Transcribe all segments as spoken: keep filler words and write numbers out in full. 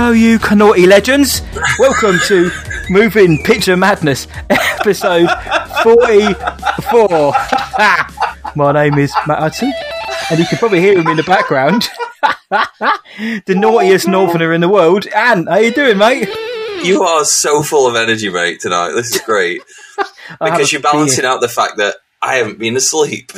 Hello, you naughty legends. Welcome to Moving Picture Madness, episode forty-four. My name is Matt Hudson, and you can probably hear him in the background. The naughtiest northerner in the world. Anne, how you doing, mate? You are so full of energy, mate, tonight. This is great. Because you're balancing out the fact that I haven't been asleep.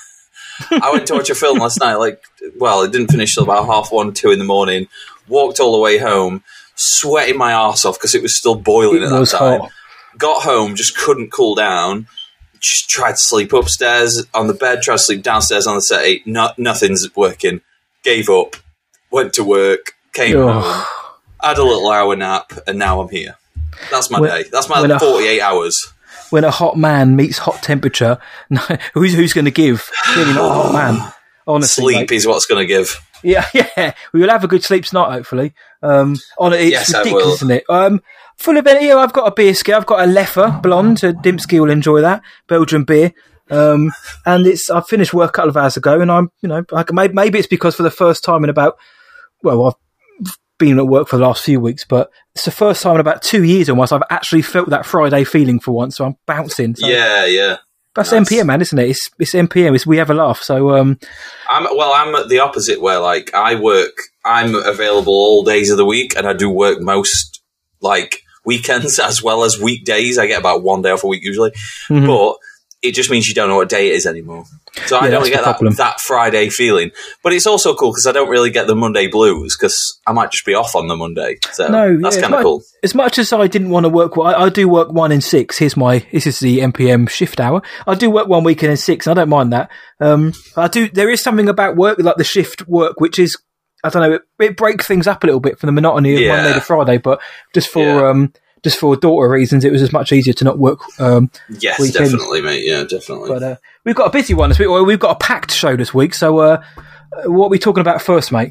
I went to watch a film last night, like, well, it didn't finish till about half one, two in the morning. Walked all the way home, sweating my arse off because it was still boiling it at that was time. Hot. Got home, just couldn't cool down. Just tried to sleep upstairs on the bed, tried to sleep downstairs on the settee. No, nothing's working. Gave up. Went to work. Came oh. home. Had a little hour nap, and now I'm here. That's my when, day. That's my forty-eight a, hours. When a hot man meets hot temperature, who's who's going to give? Clearly not a hot man. Honestly, sleep mate. is what's going to give. Yeah, yeah. We will have a good sleep tonight, hopefully. Um, on it, it's yes, ridiculous, isn't it? Um, full of energy. I've got a beer ski. I've got a Leffe blonde. Uh, Dimsky will enjoy that Belgian beer. Um, and it's. I finished work a couple of hours ago, and I'm, you know, I can, maybe, maybe it's because for the first time in about, well, I've been at work for the last few weeks, but it's the first time in about two years almost I've actually felt that Friday feeling for once. So I'm bouncing. So. Yeah, yeah. That's nice. M P M, man, isn't it? It's it's M P M. It's we have a laugh. So, um, I'm well. I'm the opposite, where like I work. I'm available all days of the week, and I do work most like weekends as well as weekdays. I get about one day off a week usually, mm-hmm. but it just means you don't know what day it is anymore. So yeah, I don't get that, that Friday feeling. But it's also cool because I don't really get the Monday blues because I might just be off on the Monday. So no, that's yeah, kind of cool. As much as I didn't want to work, I, I do work one in six. Here's my, this is the M P M shift hour. I do work one weekend in six, and I don't mind that. Um, I do, there is something about work, like the shift work, which is, I don't know, it, it breaks things up a little bit from the monotony of yeah. Monday to Friday, but just for, yeah. um, just for daughter reasons, it was as much easier to not work. Um, yes, weekends. definitely, mate. Yeah, definitely. But uh, we've got a busy one this week. Well, we've got a packed show this week. So, uh, what are we talking about first, mate?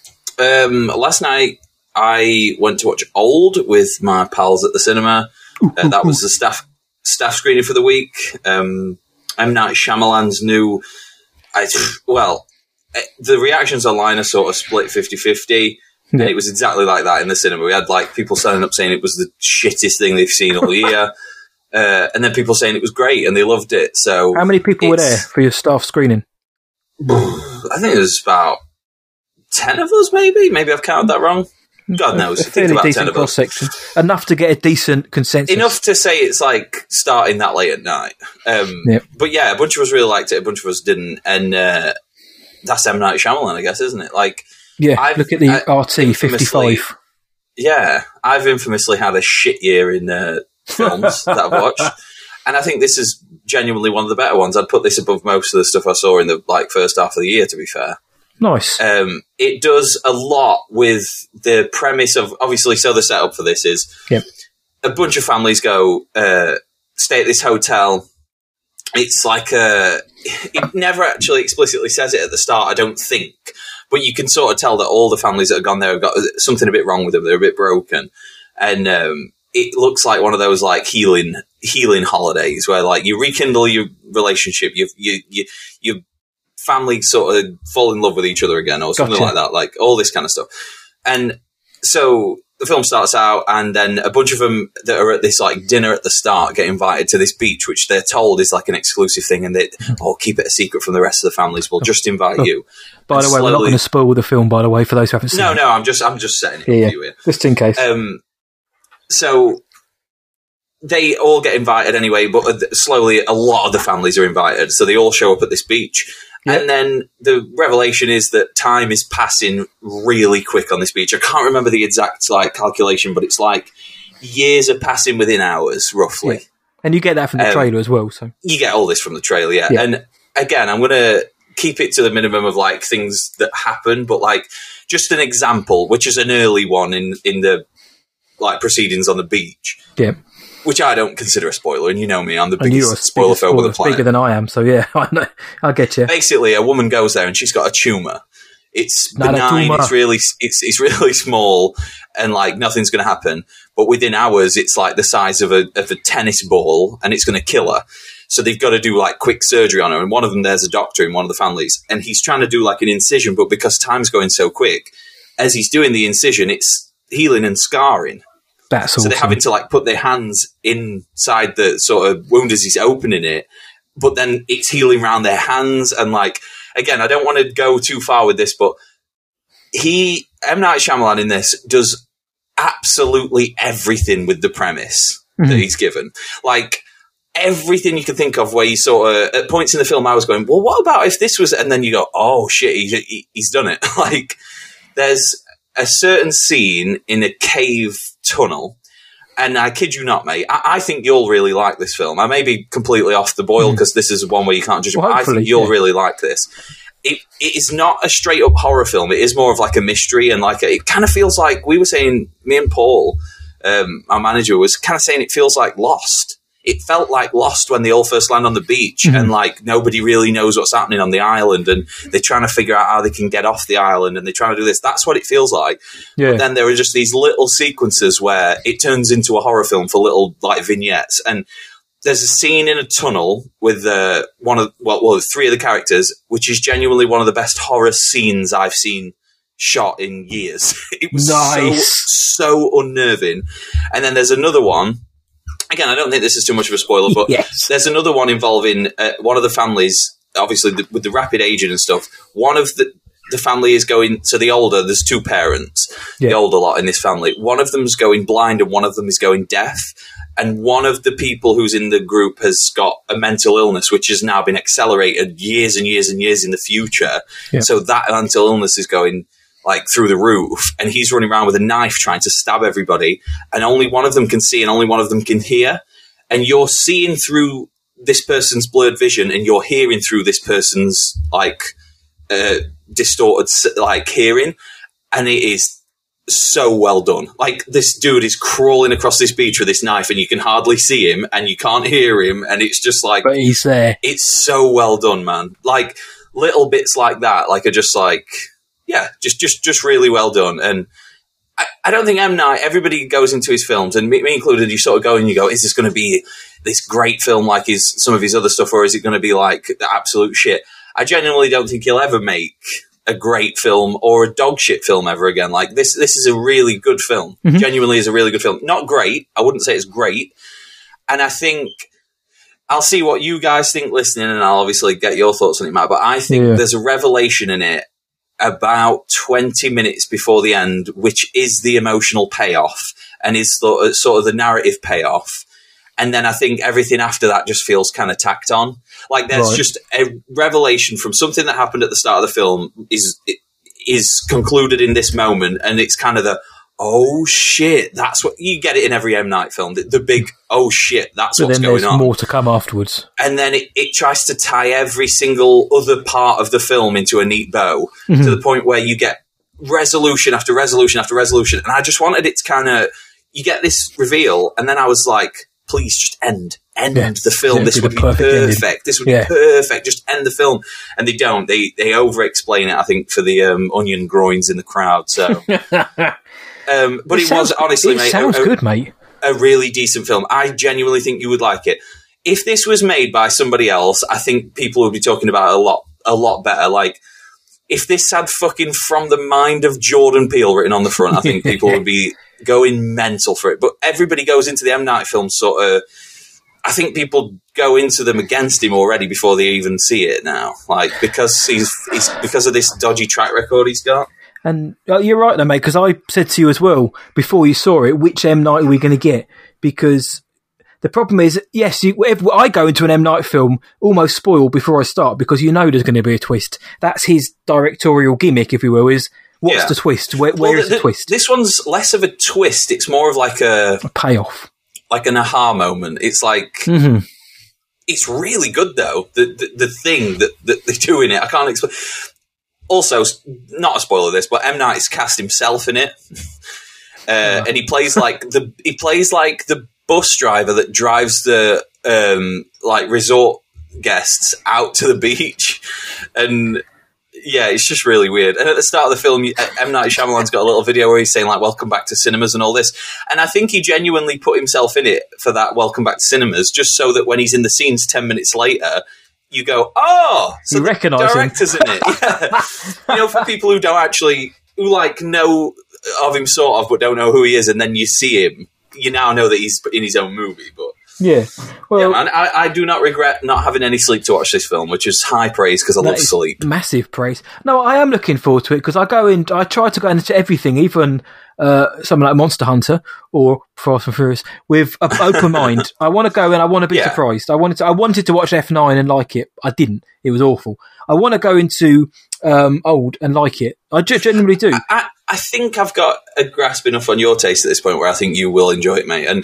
Um, last night I went to watch Old with my pals at the cinema. Ooh, uh, that ooh, was the staff staff screening for the week. Um, M. Night Shyamalan's new. I, well, the reactions online are sort of split fifty-fifty. Yeah. And it was exactly like that in the cinema. We had like people standing up saying it was the shittest thing they've seen all year, uh, and then people saying it was great and they loved it. So, how many people were there for your staff screening? I think it was about ten of us, maybe. Maybe I've counted that wrong. God knows. A fairly about decent ten of cross us. section, enough to get a decent consensus. Enough to say it's like starting that late at night. Um, yep. But yeah, a bunch of us really liked it. A bunch of us didn't, and uh, that's M. Night Shyamalan, I guess, isn't it? Like. Yeah, I've, look at the I, R T fifty-five. Yeah, I've infamously had a shit year in uh, films that I've watched, and I think this is genuinely one of the better ones. I'd put this above most of the stuff I saw in the like first half of the year, to be fair. Nice. Um, it does a lot with the premise of, obviously, so the setup for this is yep. a bunch of families go uh, stay at this hotel. It's like a... It never actually explicitly says it at the start, I don't think. But you can sort of tell that all the families that have gone there have got something a bit wrong with them. They're a bit broken. And um, it looks like one of those like healing healing holidays where like you rekindle your relationship, you you you your family sort of fall in love with each other again or something gotcha. like that, like all this kind of stuff. And so the film starts out, and then a bunch of them that are at this like dinner at the start get invited to this beach, which they're told is like an exclusive thing, and they oh keep it a secret from the rest of the families. We'll just invite you. By the way, slowly... we're not going to spoil the film. By the way, for those who haven't seen no, it. No, no, I'm just I'm just setting it yeah, up for you here, just in case. Um, so they all get invited anyway, but slowly a lot of the families are invited, so they all show up at this beach. Yep. And then the revelation is that time is passing really quick on this beach. I can't remember the exact like calculation, but it's like years are passing within hours, roughly. Yeah. And you get that from the um, trailer as well. So you get all this from the trailer, yeah. yeah. And again, I'm going to keep it to the minimum of like things that happen, but like just an example, which is an early one in in the like proceedings on the beach. Yeah. Which I don't consider a spoiler, and you know me, I'm the and biggest spoiler film on the planet. Bigger than I am, so yeah, I know. I get you. Basically, a woman goes there and she's got a tumour. It's benign, it's really, it's it's really small, and like nothing's going to happen. But within hours, it's like the size of a of a tennis ball, and it's going to kill her. So they've got to do like quick surgery on her. And one of them, there's a doctor in one of the families, and he's trying to do like an incision, but because time's going so quick, as he's doing the incision, it's healing and scarring. That's so awesome. they're having to like put their hands inside the sort of wound as he's opening it, but then it's healing around their hands. And like, again, I don't want to go too far with this, but he, M. Night Shyamalan in this does absolutely everything with the premise mm-hmm. that he's given. Like, everything you can think of where you sort of, at points in the film I was going, well, what about if this was, and then you go, oh shit, he, he, he's done it. Like, there's a certain scene in a cave tunnel, and I kid you not, mate, I, I think you'll really like this film. I may be completely off the boil because mm. this is one where you can't judge it, well, but I think you'll yeah. really like this. It, it is not a straight up horror film. It is more of like a mystery, and like a, it kind of feels like, we were saying, me and Paul, um, our manager, was kind of saying it feels like Lost. It felt like Lost when they all first land on the beach mm-hmm. and like nobody really knows what's happening on the island, and they're trying to figure out how they can get off the island, and they're trying to do this. That's what it feels like. Yeah. But then there are just these little sequences where it turns into a horror film for little like vignettes. And there's a scene in a tunnel with uh, one of well, well, three of the characters, which is genuinely one of the best horror scenes I've seen shot in years. It was nice. so, so unnerving. And then there's another one. Again, I don't think this is too much of a spoiler, but yes. there's another one involving uh, one of the families, obviously the, with the rapid aging and stuff. One of the the family is going, so the older, there's two parents, yeah. the older lot in this family. One of them's going blind and one of them is going deaf. And one of the people who's in the group has got a mental illness, which has now been accelerated years and years and years in the future. Yeah. So that mental illness is going like through the roof, and he's running around with a knife trying to stab everybody, and only one of them can see and only one of them can hear. And you're seeing through this person's blurred vision, and you're hearing through this person's like uh, distorted like hearing, and it is so well done. Like, this dude is crawling across this beach with this knife, and you can hardly see him, and you can't hear him, and it's just like, but he's there. It's so well done, man. Like, little bits like that, like, are just like, yeah, just just just really well done. And I, I don't think M. Night, everybody goes into his films, and me, me included, you sort of go and you go, is this going to be this great film like his some of his other stuff, or is it going to be like the absolute shit? I genuinely don't think he'll ever make a great film or a dog shit film ever again. Like, this this is a really good film. Mm-hmm. Genuinely is a really good film. Not great. I wouldn't say it's great. And I think I'll see what you guys think listening, and I'll obviously get your thoughts on it, Matt. But I think yeah. there's a revelation in it about twenty minutes before the end, which is the emotional payoff and is sort of, sort of the narrative payoff. And then I think everything after that just feels kind of tacked on. Like, there's right. just a revelation from something that happened at the start of the film is is concluded in this moment, and it's kind of the, oh shit, that's what you get it in every M. Night film. The, the big, oh shit, that's but what's going on. More to come afterwards. And then it, it tries to tie every single other part of the film into a neat bow mm-hmm. to the point where you get resolution after resolution after resolution. And I just wanted it to kind of, you get this reveal, and then I was like, please just end, end yeah. the film. Yeah, this would be perfect. Ending. This would yeah. be perfect. Just end the film. And they don't. They they over-explain it, I think, for the um, onion groins in the crowd. So, um, but it, it sounds, was honestly, it mate, sounds a, good, mate. A really decent film. I genuinely think you would like it. If this was made by somebody else, I think people would be talking about it a lot, a lot better. Like, if this had fucking From the Mind of Jordan Peele written on the front, I think people would be going mental for it. But everybody goes into the M. Night films sort of, I think people go into them against him already before they even see it now. Like, because he's, he's because of this dodgy track record he's got. And uh, you're right, though, mate, because I said to you as well, before you saw it, which M. Night are we going to get? Because the problem is, yes, you, if I go into an M. Night film almost spoiled before I start, because you know there's going to be a twist. That's his directorial gimmick, if you will, is what's yeah. the twist? Where, where well, is the, the twist? This one's less of a twist. It's more of like a... a payoff. Like an aha moment. It's like... Mm-hmm. It's really good, though. The, the the thing that, that they do in it, I can't explain. Also, not a spoiler of this, but M. Night has cast himself in it. Uh, yeah. And he plays like the he plays like the bus driver that drives the um, like resort guests out to the beach, and yeah, it's just really weird. And at the start of the film, M. Night Shyamalan's got a little video where he's saying like "Welcome back to cinemas" and all this, and I think he genuinely put himself in it for that "Welcome back to cinemas," just so that when he's in the scenes ten minutes later, you go, "Oh, so you the recognise director's him. in it." Yeah. You know, for people who don't actually who like know of him, sort of, but don't know who he is, and then you see him, you now know that he's in his own movie. But yeah, well, yeah, man, I, I do not regret not having any sleep to watch this film, which is high praise because I love sleep. Massive praise. No, I am looking forward to it because I go in. I try to go into everything, even uh, something like Monster Hunter or Fast and Furious, with an open mind. I want to go and I want to be Yeah. surprised. I wanted to. I wanted to watch F nine and like it. I didn't. It was awful. I want to go into um, Old and like it. I ge- genuinely do. I, I, I think I've got a grasp enough on your taste at this point where I think you will enjoy it, mate. And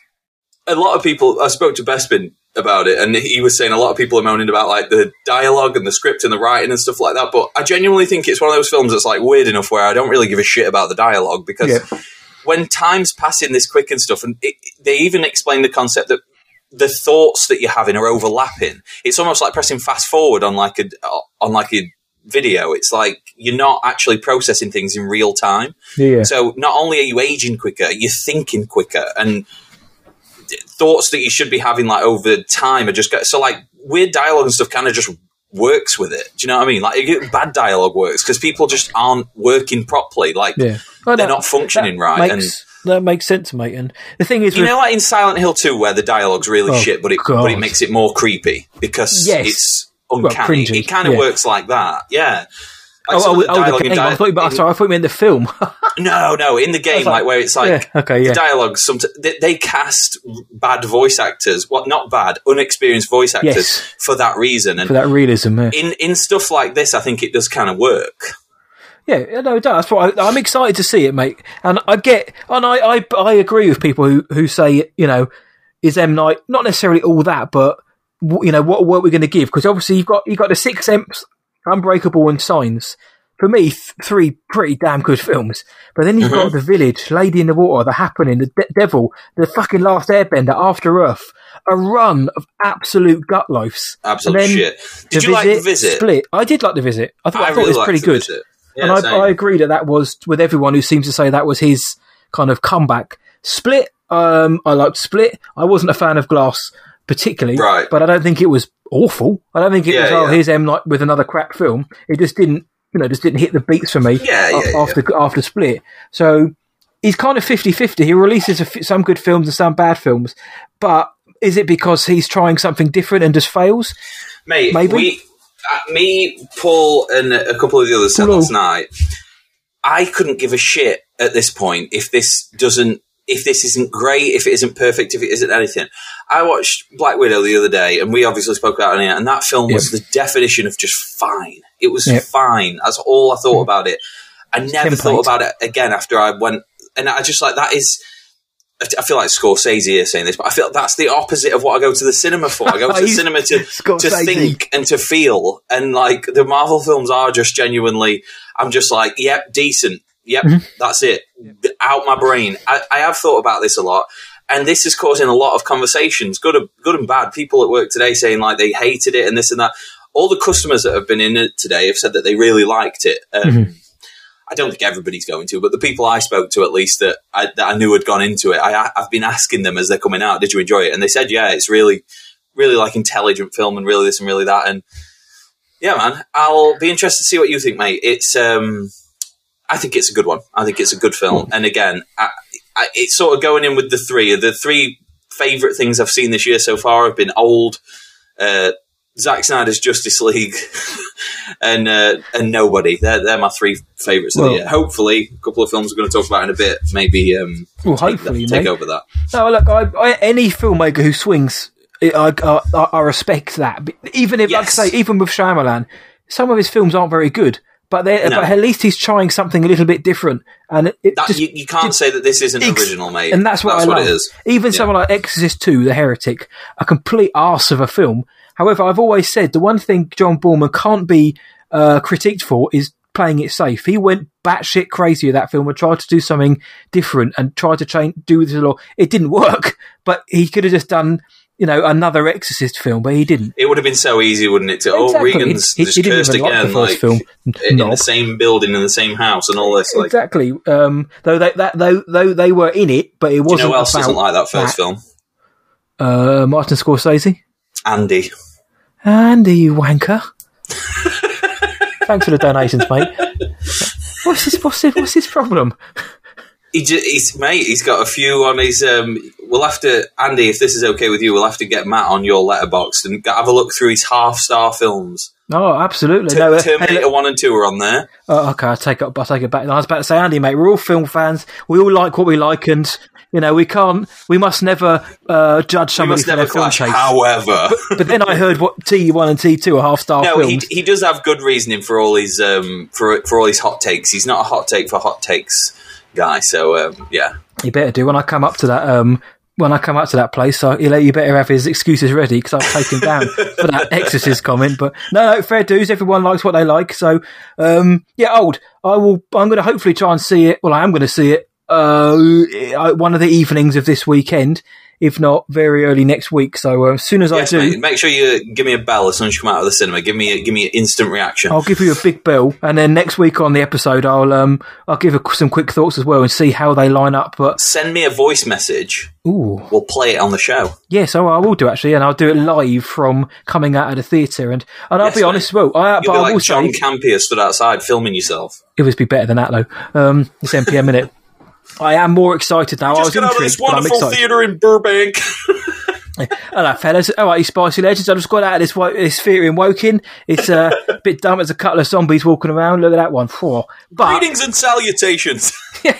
a lot of people, I spoke to Bespin about it, and he was saying a lot of people are moaning about like the dialogue and the script and the writing and stuff like that. But I genuinely think it's one of those films that's like weird enough where I don't really give a shit about the dialogue because Yeah. when time's passing this quick and stuff, and it, they even explain the concept that the thoughts that you're having are overlapping. It's almost like pressing fast forward on like a on like a video. It's like you're not actually processing things in real time. Yeah. So not only are you aging quicker, you're thinking quicker, and thoughts that you should be having like over time are just so like weird dialogue and stuff kind of just works with it. Do you know what I mean? Like bad dialogue works because people just aren't working properly. Like Yeah. Well, they're that- not functioning that right. Makes, that makes sense, mate. And the thing is, You with- know, like in Silent Hill two, where the dialogue's really Oh, shit, but it God. but it makes it more creepy because Yes. it's Well, uncanny. cringy, it kind of yeah. works like that, yeah. Like oh, some oh, of the oh, the dialogue in game. di- I thought, you, in- sorry, I thought you meant the film. no, no, in the game, like- like where it's like Yeah, okay, yeah. the dialogue. Some they, they cast bad voice actors, what not bad, unexperienced voice actors Yes. for that reason, and For that realism, yeah. in in stuff like this, I think it does kind of work. Yeah, no, it does. That's what I, I'm excited to see it, mate. And I get, and I, I, I agree with people who, who say, you know, is M Night not necessarily all that, but w- you know, what what we're going to give? Because obviously you've got you've got the Sixth Sense, Unbreakable, and Signs. For me, th- three pretty damn good films. But then you've got The Village, Lady in the Water, The Happening, The De- Devil, The fucking Last Airbender, After Earth. A run of absolute gut loafs. Absolute And then shit. Did you like The Visit? Split. I did like The Visit. I thought, I thought really it was liked pretty The good. Visit. Yeah, and I, same. I agree that that was, with everyone who seems to say that was his kind of comeback. Split, um, I liked Split. I wasn't a fan of Glass particularly, Right. but I don't think it was awful. I don't think it Yeah, was, oh, yeah. here's M Night with another crap film. It just didn't, you know, just didn't hit the beats for me Yeah, yeah, a- after after Split. So he's kind of fifty-fifty. He releases a f- some good films and some bad films, but is it because he's trying something different and just fails? Mate, Maybe. we, uh, me, Paul, and a couple of the others said Hello. last night, I couldn't give a shit at this point if this doesn't, if this isn't great, if it isn't perfect, if it isn't anything. I watched Black Widow the other day, and we obviously spoke about it, and that film was Yep. the definition of just fine. It was Yep. fine. That's all I thought about it. I never Template. thought about it again after I went, and I just like, that is, I feel like Scorsese here saying this, but I feel like that's the opposite of what I go to the cinema for. I go to the He's- cinema to, to Scorsese. think and to feel. And like the Marvel films are just genuinely, I'm just like, yep, decent. Yep, Mm-hmm. that's it. Out my brain. I, I have thought about this a lot. And this is causing a lot of conversations, good and, good and bad. People at work today saying like they hated it and this and that. All the customers that have been in it today have said that they really liked it. Um, Mm-hmm. I don't think everybody's going to, but the people I spoke to, at least that I, that I knew had gone into it, I, I've been asking them as they're coming out, did you enjoy it? And they said, yeah, it's really, really like intelligent film and really this and really that. And yeah, man, I'll be interested to see what you think, mate. It's, um, I think it's a good one. I think it's a good film. And again, I, I, it's sort of going in with the three. The three favourite things I've seen this year so far have been Old, uh, Zack Snyder's Justice League, and uh, and Nobody. They're they're my three favourites of Well- the year. Hopefully, a couple of films we're going to talk about in a bit. Maybe um, Well, take, hopefully, take mate. over that. No, look, I, I, any filmmaker who swings, I, I, I I respect that. Even if, Yes. like I say, even with Shyamalan, some of his films aren't very good, but, they're, No. but at least he's trying something a little bit different. And it, it That, just, you, you can't say that this isn't Ex- original, mate. and that's what I what love. it is. Even Yeah. someone like Exorcist two, The Heretic, a complete arse of a film. However, I've always said the one thing John Boorman can't be uh, critiqued for is playing it safe. He went batshit crazy with that film and tried to do something different and tried to change, do this a lot. It didn't work, but he could have just done, you know, another Exorcist film, but he didn't. It would have been so easy, wouldn't it? To oh, Exactly. Regan's He- just he didn't cursed even like the again, first like film. in Knob. the same building in the same house and all this. Like, Exactly. Um, though they that though though they were in it, but it do you wasn't. know who else about doesn't like that first film? Uh, Martin Scorsese. Andy. Andy, you wanker. Thanks for the donations, mate. What's his what's his, what's his problem? He just, he's mate. He's got a few on his. Um, we'll have to, Andy, if this is okay with you, we'll have to get Matt on your letterbox and have a look through his half-star films. Oh, absolutely. T- no, uh, Terminator hey, one and two are on there. Oh, okay, I'll take it. I'll take it back. I was about to say, Andy, mate, we're all film fans. We all like what we like, and you know, we can't. We must never uh, judge somebody we must for never their film clash. taste. However, but, but then I heard what T one and T two are half-star no, films. he he does have good reasoning for all his um for for all his hot takes. He's not a hot take for hot takes guy. So um, yeah, You better do when I come up to that. Um, when I come up to that place, so you, you better have his excuses ready because I've taken down for that Exorcist comment. But no, no, fair dues. Everyone likes what they like. So um, yeah, old. I will. I'm going to hopefully try and see it. Well, I am going to see it. Uh, one of the evenings of this weekend, if not very early next week. So uh, as soon as yes, I do, mate, make sure you give me a bell as soon as you come out of the cinema. Give me a, give me an instant reaction. I'll give you a big bell, and then next week on the episode, I'll um I'll give a, some quick thoughts as well and see how they line up. But send me a voice message. Ooh. We'll play it on the show. Yes, oh, I will do actually, and I'll do it live from coming out of the theatre. And, and I'll Yes, be mate. honest, well, I, You'll but be I like will John say Campier stood outside filming yourself. it would be better than that though. Um, it's M P M, innit? I am more excited now. I was Just got out of intrigued, this but I'm wonderful excited. theatre in Burbank. Hello, fellas. All right, you spicy legends. I just got out of this wo- this theatre in Woking. It's uh, a bit dumb. There's a couple of zombies walking around. Look at that one. Whew. But Greetings and salutations.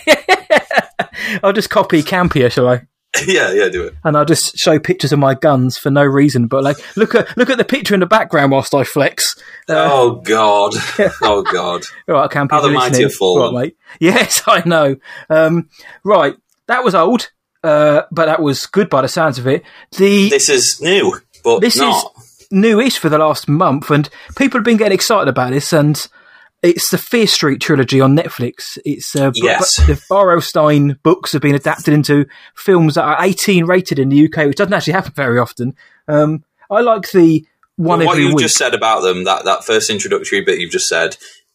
I'll just copy Campier, shall I? yeah, yeah, do it. And I'll just show pictures of my guns for no reason. But like, look at look at the picture in the background whilst I flex. Uh, oh God, oh God. all right, Campier. How the you're mighty listening. have fallen. Right, mate. Yes, I know. Um, right, that was old, uh, but that was good by the sounds of it. The This is new, but this not. is newish for the last month, and people have been getting excited about this. And it's the Fear Street trilogy on Netflix. It's uh, b- Yes. b- the R L. Stein books have been adapted into films that are eighteen rated in the U K, which doesn't actually happen very often. Um, I like the one Well, what every you week. just said about them, that, that first introductory bit you've just said,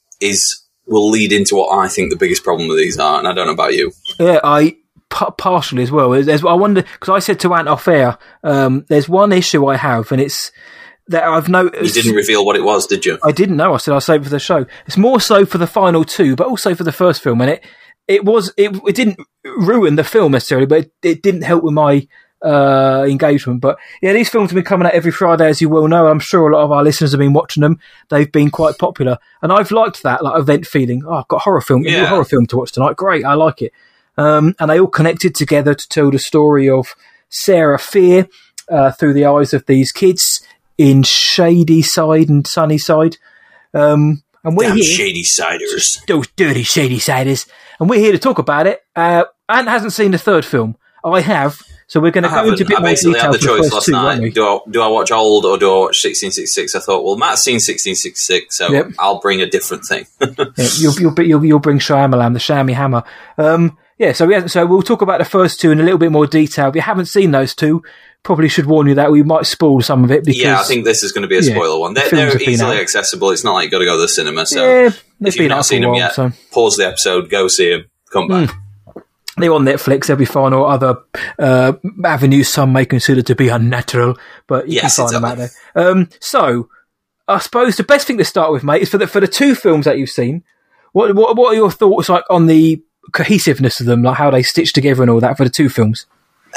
is will lead into what I think the biggest problem with these are, and I don't know about you. Yeah, I p- partially as well. There's, I wonder because I said to Ant off air, um, there's one issue I have, and it's that I've You noticed. didn't reveal what it was, did you? I didn't know. I said I'll save it for the show. It's more so for the final two, but also for the first film. And it it was it, it didn't ruin the film necessarily, but it, it didn't help with my uh, engagement. But yeah, these films have been coming out every Friday, as you well know. I'm sure a lot of our listeners have been watching them. They've been quite popular, and I've liked that like event feeling. Oh, I've got a horror film, Yeah. a horror film to watch tonight. Great, I like it. Um, and they all connected together to tell the story of Sarah Fear uh, through the eyes of these kids in Shady Side and Sunny Side. Um, and we're Damn here, shady ciders. those dirty Shady Siders, and we're here to talk about it. Uh, Ant hasn't seen the third film. I have, so we're going to I go into a haven't. bit I more basically detail had the for the choice first last two, won't we? night. Do I, do I watch old or do I watch sixteen sixty-six? I thought, well, Matt's seen sixteen sixty-six, so Yep. I'll bring a different thing. Yeah, you'll, you'll, be- you'll, you'll bring Shyamalan, the Shammy Hammer. Um, yeah, so we have, so we'll talk about the first two in a little bit more detail. If you haven't seen those two, probably should warn you that we might spoil some of it because yeah, I think this is going to be a yeah, spoiler one. They're, films they're have been easily out. accessible. It's not like you've got to go to the cinema. So yeah, they've if you've been out not for seen a them while, yet, so pause the episode, go see them, come back. they're on Netflix. They'll be fine, or other uh, avenues some may consider to be unnatural, but you Yes, can find them out exactly. there. Um, so, I suppose the best thing to start with, mate, is for the for the two films that you've seen. What what what are your thoughts like on the cohesiveness of them, like how they stitch together and all that for the two films?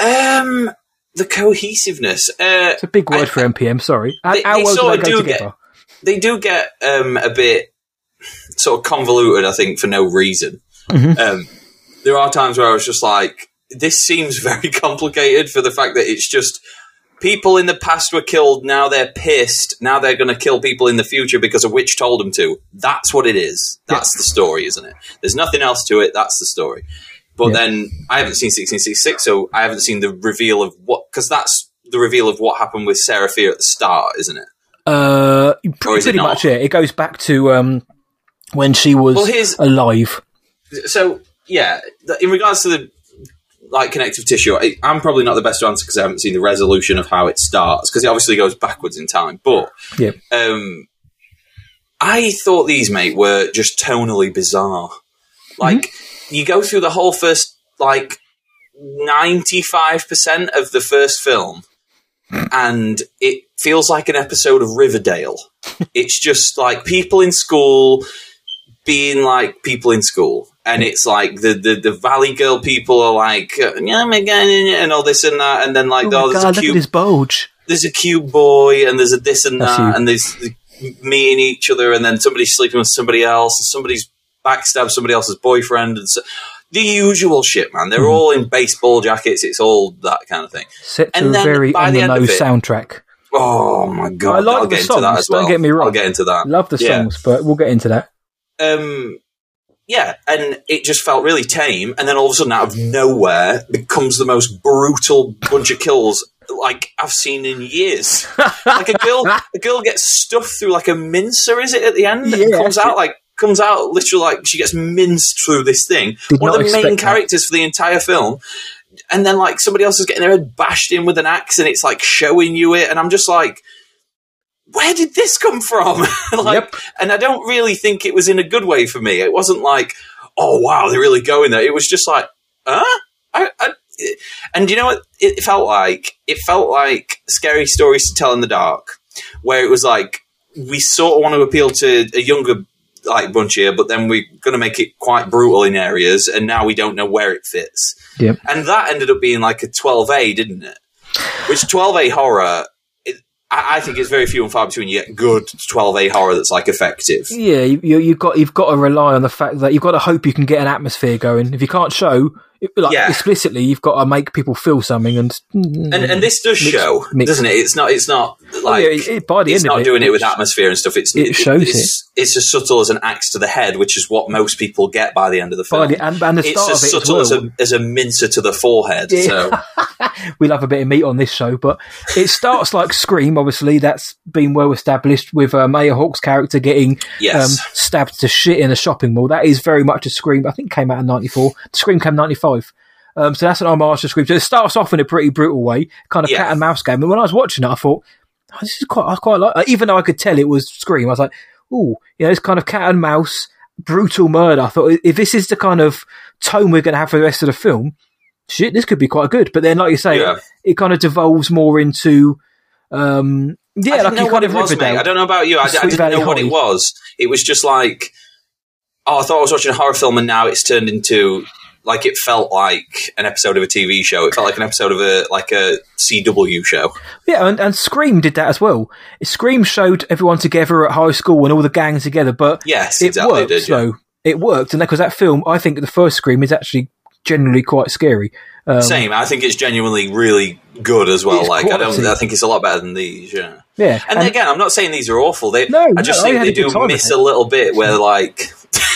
Um, the cohesiveness. Uh, It's a big word I- for M P M. Sorry, how, They- how they well do sort they of go do together? they do get um, a bit sort of convoluted, I think, for no reason. Mm-hmm. Um, there are times where I was just like, this seems very complicated for the fact that it's just people in the past were killed, now they're pissed, now they're going to kill people in the future because a witch told them to. That's what it is. That's the story, isn't it? There's nothing else to it. That's the story. But Yeah. then I haven't seen sixteen sixty-six, so I haven't seen the reveal of what, because that's the reveal of what happened with Sarah Fear at the start, isn't it? Uh, Or pretty, is it pretty not? much. Yeah, it goes back to um, when she was Well, here's- alive. So yeah, th- in regards to the like connective tissue, I, I'm probably not the best to answer because I haven't seen the resolution of how it starts because it obviously goes backwards in time. But Yeah. um, I thought these, mate, were just tonally bizarre. Like you go through the whole first like ninety-five percent of the first film, and it feels like an episode of Riverdale. It's just like people in school being like people in school. And it's like the, the, the Valley Girl people are like, yeah, my God, and all this and that. And then like, oh, oh, there's God, a cute, look at his bulge. There's a cute boy, and there's a this and That's that, you. and there's meeting each other, and then somebody's sleeping with somebody else, and somebody's backstabbed somebody else's boyfriend, and so, the usual shit, man. They're mm. all in baseball jackets. It's all that kind of thing. Set to and a then very by on the the end nose of it, soundtrack. Oh my God! I like I'll the get songs. into that as well. Don't get me wrong. I'll get into that. Love the yeah. songs, but we'll get into that. Um. Yeah, and it just felt really tame, and then all of a sudden, out of nowhere, becomes the most brutal bunch of kills like I've seen in years. Like a girl, a girl gets stuffed through like a mincer, is it at the end? Yeah. And comes out like comes out literally like she gets minced through this thing. Did One of the main that. characters for the entire film, and then like somebody else is getting their head bashed in with an axe, and it's like showing you it, and I'm just like, where did this come from? like, yep. And I don't really think it was in a good way for me. It wasn't like, oh wow, they're really going there. It was just like, huh? I, I, and you know what it felt like? It felt like Scary Stories to Tell in the Dark, where it was like, we sort of want to appeal to a younger like bunch here, but then we're going to make it quite brutal in areas, and now we don't know where it fits. Yep. And that ended up being like a twelve A, didn't it? Which twelve A horror, I think it's very few and far between you get good twelve A horror that's like effective. Yeah, you, you, you've got you've got to rely on the fact that you've got to hope you can get an atmosphere going. If you can't show like yeah. explicitly, you've got to make people feel something. And and, and this does mix, show, mix. doesn't it? It's not. It's not like oh, yeah, it, by the it's end not of doing it, it with atmosphere and stuff. It's it shows it's, it. It's as subtle as an axe to the head, which is what most people get by the end of the film. The, and, and the start it's as of it subtle as, well. as, a, as a mincer to the forehead. Yeah. So we'll have a bit of meat on this show, but it starts like Scream. Obviously, that's been well established with uh, Maya Hawke's character getting yes. um, stabbed to shit in a shopping mall. That is very much a Scream. I think it came out in ninety-four. Scream came ninety-five. Um, so that's an homage to Scream. So it starts off in a pretty brutal way, kind of yeah. cat and mouse game. And when I was watching it, I thought, oh, this is quite, I quite like. Even though I could tell it was Scream, I was like, ooh, you know, it's kind of cat and mouse, brutal murder. I thought, if this is the kind of tone we're going to have for the rest of the film, shit, this could be quite good. But then, like you say, yeah. it, it kind of devolves more into, um, yeah, I didn't like know you what kind it of was, Riverdale. mate. I don't know about you. I, I didn't Valley know what High. it was. It was just like, oh, I thought I was watching a horror film, and now it's turned into. Like it felt like an episode of a T V show. It felt like an episode of a like a C W show. Yeah, and, and Scream did that as well. Scream showed everyone together at high school and all the gangs together, but yes, it exactly worked. Did, yeah. So it worked, and because that film, I think the first Scream is actually generally quite scary. Um, Same, I think it's genuinely really good as well. Like quality. I don't, I think it's a lot better than these. Yeah, yeah. And, and again, I'm not saying these are awful. They, no, I just no, think I they do miss a little bit where like.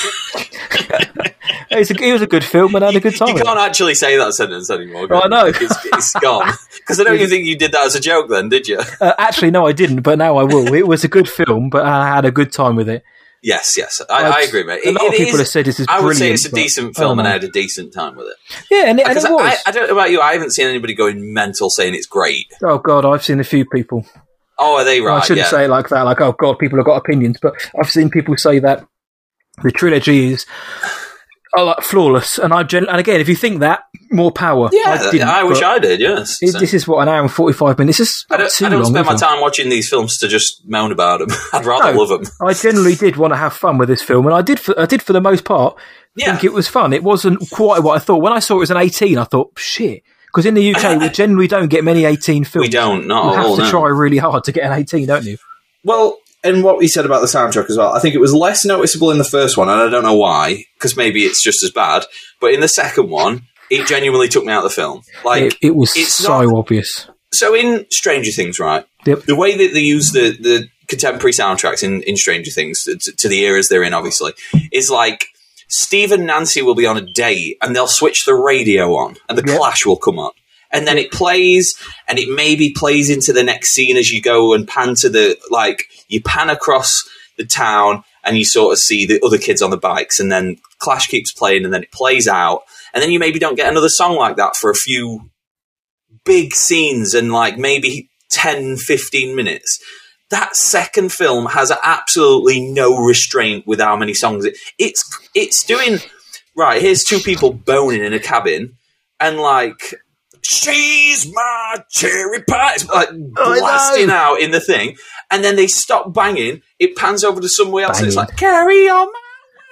It's a, it was a good film and I had a good time. You can't actually say that sentence anymore. Oh, I know. It's, it's gone. Because I don't even think you did that as a joke then, did you? Uh, actually, no, I didn't, but now I will. It was a good film, but I had a good time with it. Yes, yes. I, I agree, mate. A lot it, of people is, have said this is I brilliant. would say it's a but, decent film oh, and I had a decent time with it. Yeah, and it, and it was. I, I don't know about you, I haven't seen anybody going mental saying it's great. Oh, God, I've seen a few people. Oh, are they right? Well, I shouldn't yeah. say it like that, like, oh, God, people have got opinions, but I've seen people say that the trilogy is oh, like, flawless, and I gen- and again, if you think that, more power. Yeah, I, didn't, I wish I did, yes. It, this is, what, an hour and forty-five minutes? This is I don't, too I don't long, spend my it? time watching these films to just moan about them. I'd rather No, love them. I generally did want to have fun with this film, and I did for, I did for the most part Yeah. think it was fun. It wasn't quite what I thought. When I saw it was an eighteen, I thought, shit. Because in the U K, we generally don't get many eighteen films. We don't, not You at have all, to no. try really hard to get an eighteen, don't you? Well, and what we said about the soundtrack as well, I think it was less noticeable in the first one, and I don't know why, because maybe it's just as bad, but in the second one, it genuinely took me out of the film. Like It, it was it's so not, obvious. So in Stranger Things, right, Yep. the way that they use the, the contemporary soundtracks in, in Stranger Things, to, to the eras they're in, obviously, is like Steve and Nancy will be on a date, and they'll switch the radio on, and the Yep. Clash will come on. And then it plays, and it maybe plays into the next scene as you go and pan to the, like, you pan across the town and you sort of see the other kids on the bikes, and then Clash keeps playing, and then it plays out. And then you maybe don't get another song like that for a few big scenes and, like, maybe ten, fifteen minutes. That second film has absolutely no restraint with how many songs it... It's, it's doing... Right, here's two people boning in a cabin, and, like... She's my cherry pie. It's like blasting out in the thing, and then they stop banging. It pans over to somewhere else, Banging. and it's like carry on my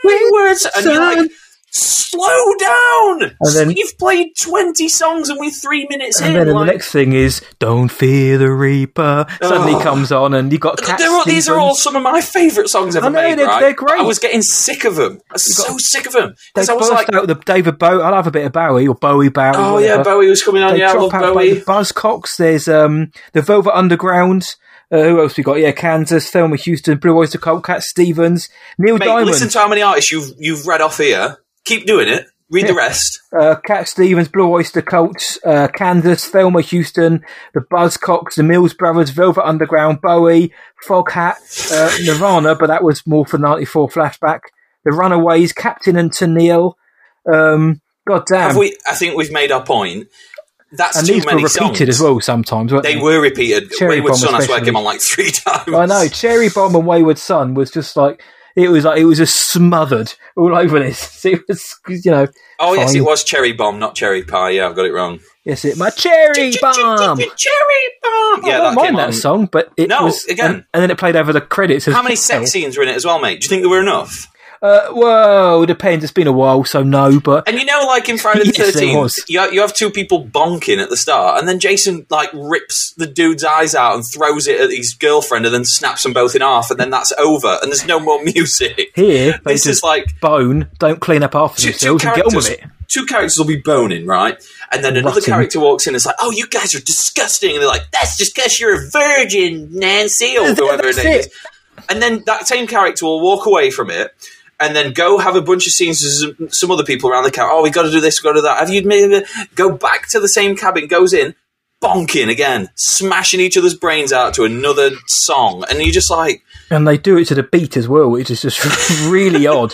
words, and you're like, slow down! And then, you've played twenty songs and we're three minutes and in. And then like, the next thing is, Don't Fear the Reaper. Suddenly oh. comes on and you've got Cat all, These are all some of my favourite songs ever I know, made, they're, right? they're great. I was getting sick of them. I was got, so sick of them. They I was burst like, out the David Bowie. I love a bit of Bowie, or Bowie Bowie. Oh, whatever. yeah, Bowie was coming on. They yeah, I love out, Bowie. The Buzzcocks, there's um, the Velvet Underground. Uh, who else we got? Yeah, Kansas, Thelma Houston, Blue Oyster Cult, Cat Stevens, Neil Mate, Diamond. Listen to how many artists you've, you've read off here. Keep doing it. Read yeah. the rest. Uh, Cat Stevens, Blue Oyster Cult, uh, Kansas, Thelma Houston, the Buzzcocks, the Mills Brothers, Velvet Underground, Bowie, Foghat, uh, Nirvana, but that was more for ninety-four flashback. The Runaways, Captain and Tennille. Um, God damn. Have we, I think we've made our point. That's and too these many were repeated songs. as well sometimes, weren't they? They were repeated. Cherry Wayward Bomb Son, I swear, especially. came on like three times. I know. Cherry Bomb and Wayward Son was just like, it was like, it was just smothered all over this. It was, you know. Oh, yes, fine. it was Cherry Bomb, not Cherry Pie. Yeah, I've got it wrong. Yes, it, my Cherry Bomb! Cherry Bomb! Yeah, I don't that came mind that on. song, but it No, was. again. And, and then it played over the credits as How many well. sex scenes were in it as well, mate? Do you think there were enough? Uh, well, it depends. It's been a while, so no, but... And you know, like in Friday the Yes, there thirteenth, was. you, you have two people bonking at the start, and then Jason, like, rips the dude's eyes out and throws it at his girlfriend and then snaps them both in half, and then that's over, and there's no more music. Here, they this just is like... bone, don't clean up after Two, two themselves and get on with characters, it. two characters will be boning, right? And then another Rotting. character walks in and is like, oh, you guys are disgusting. And they're like, that's just because you're a virgin, Nancy, or whoever That's her name it. is. And then that same character will walk away from it and then go have a bunch of scenes with some- some other people around the camp. Oh, we got to do this, we got to do that. Have you made it? Go back to the same cabin, goes in, bonking again, smashing each other's brains out to another song. And you're just like... And they do it to the beat as well, which is just really odd.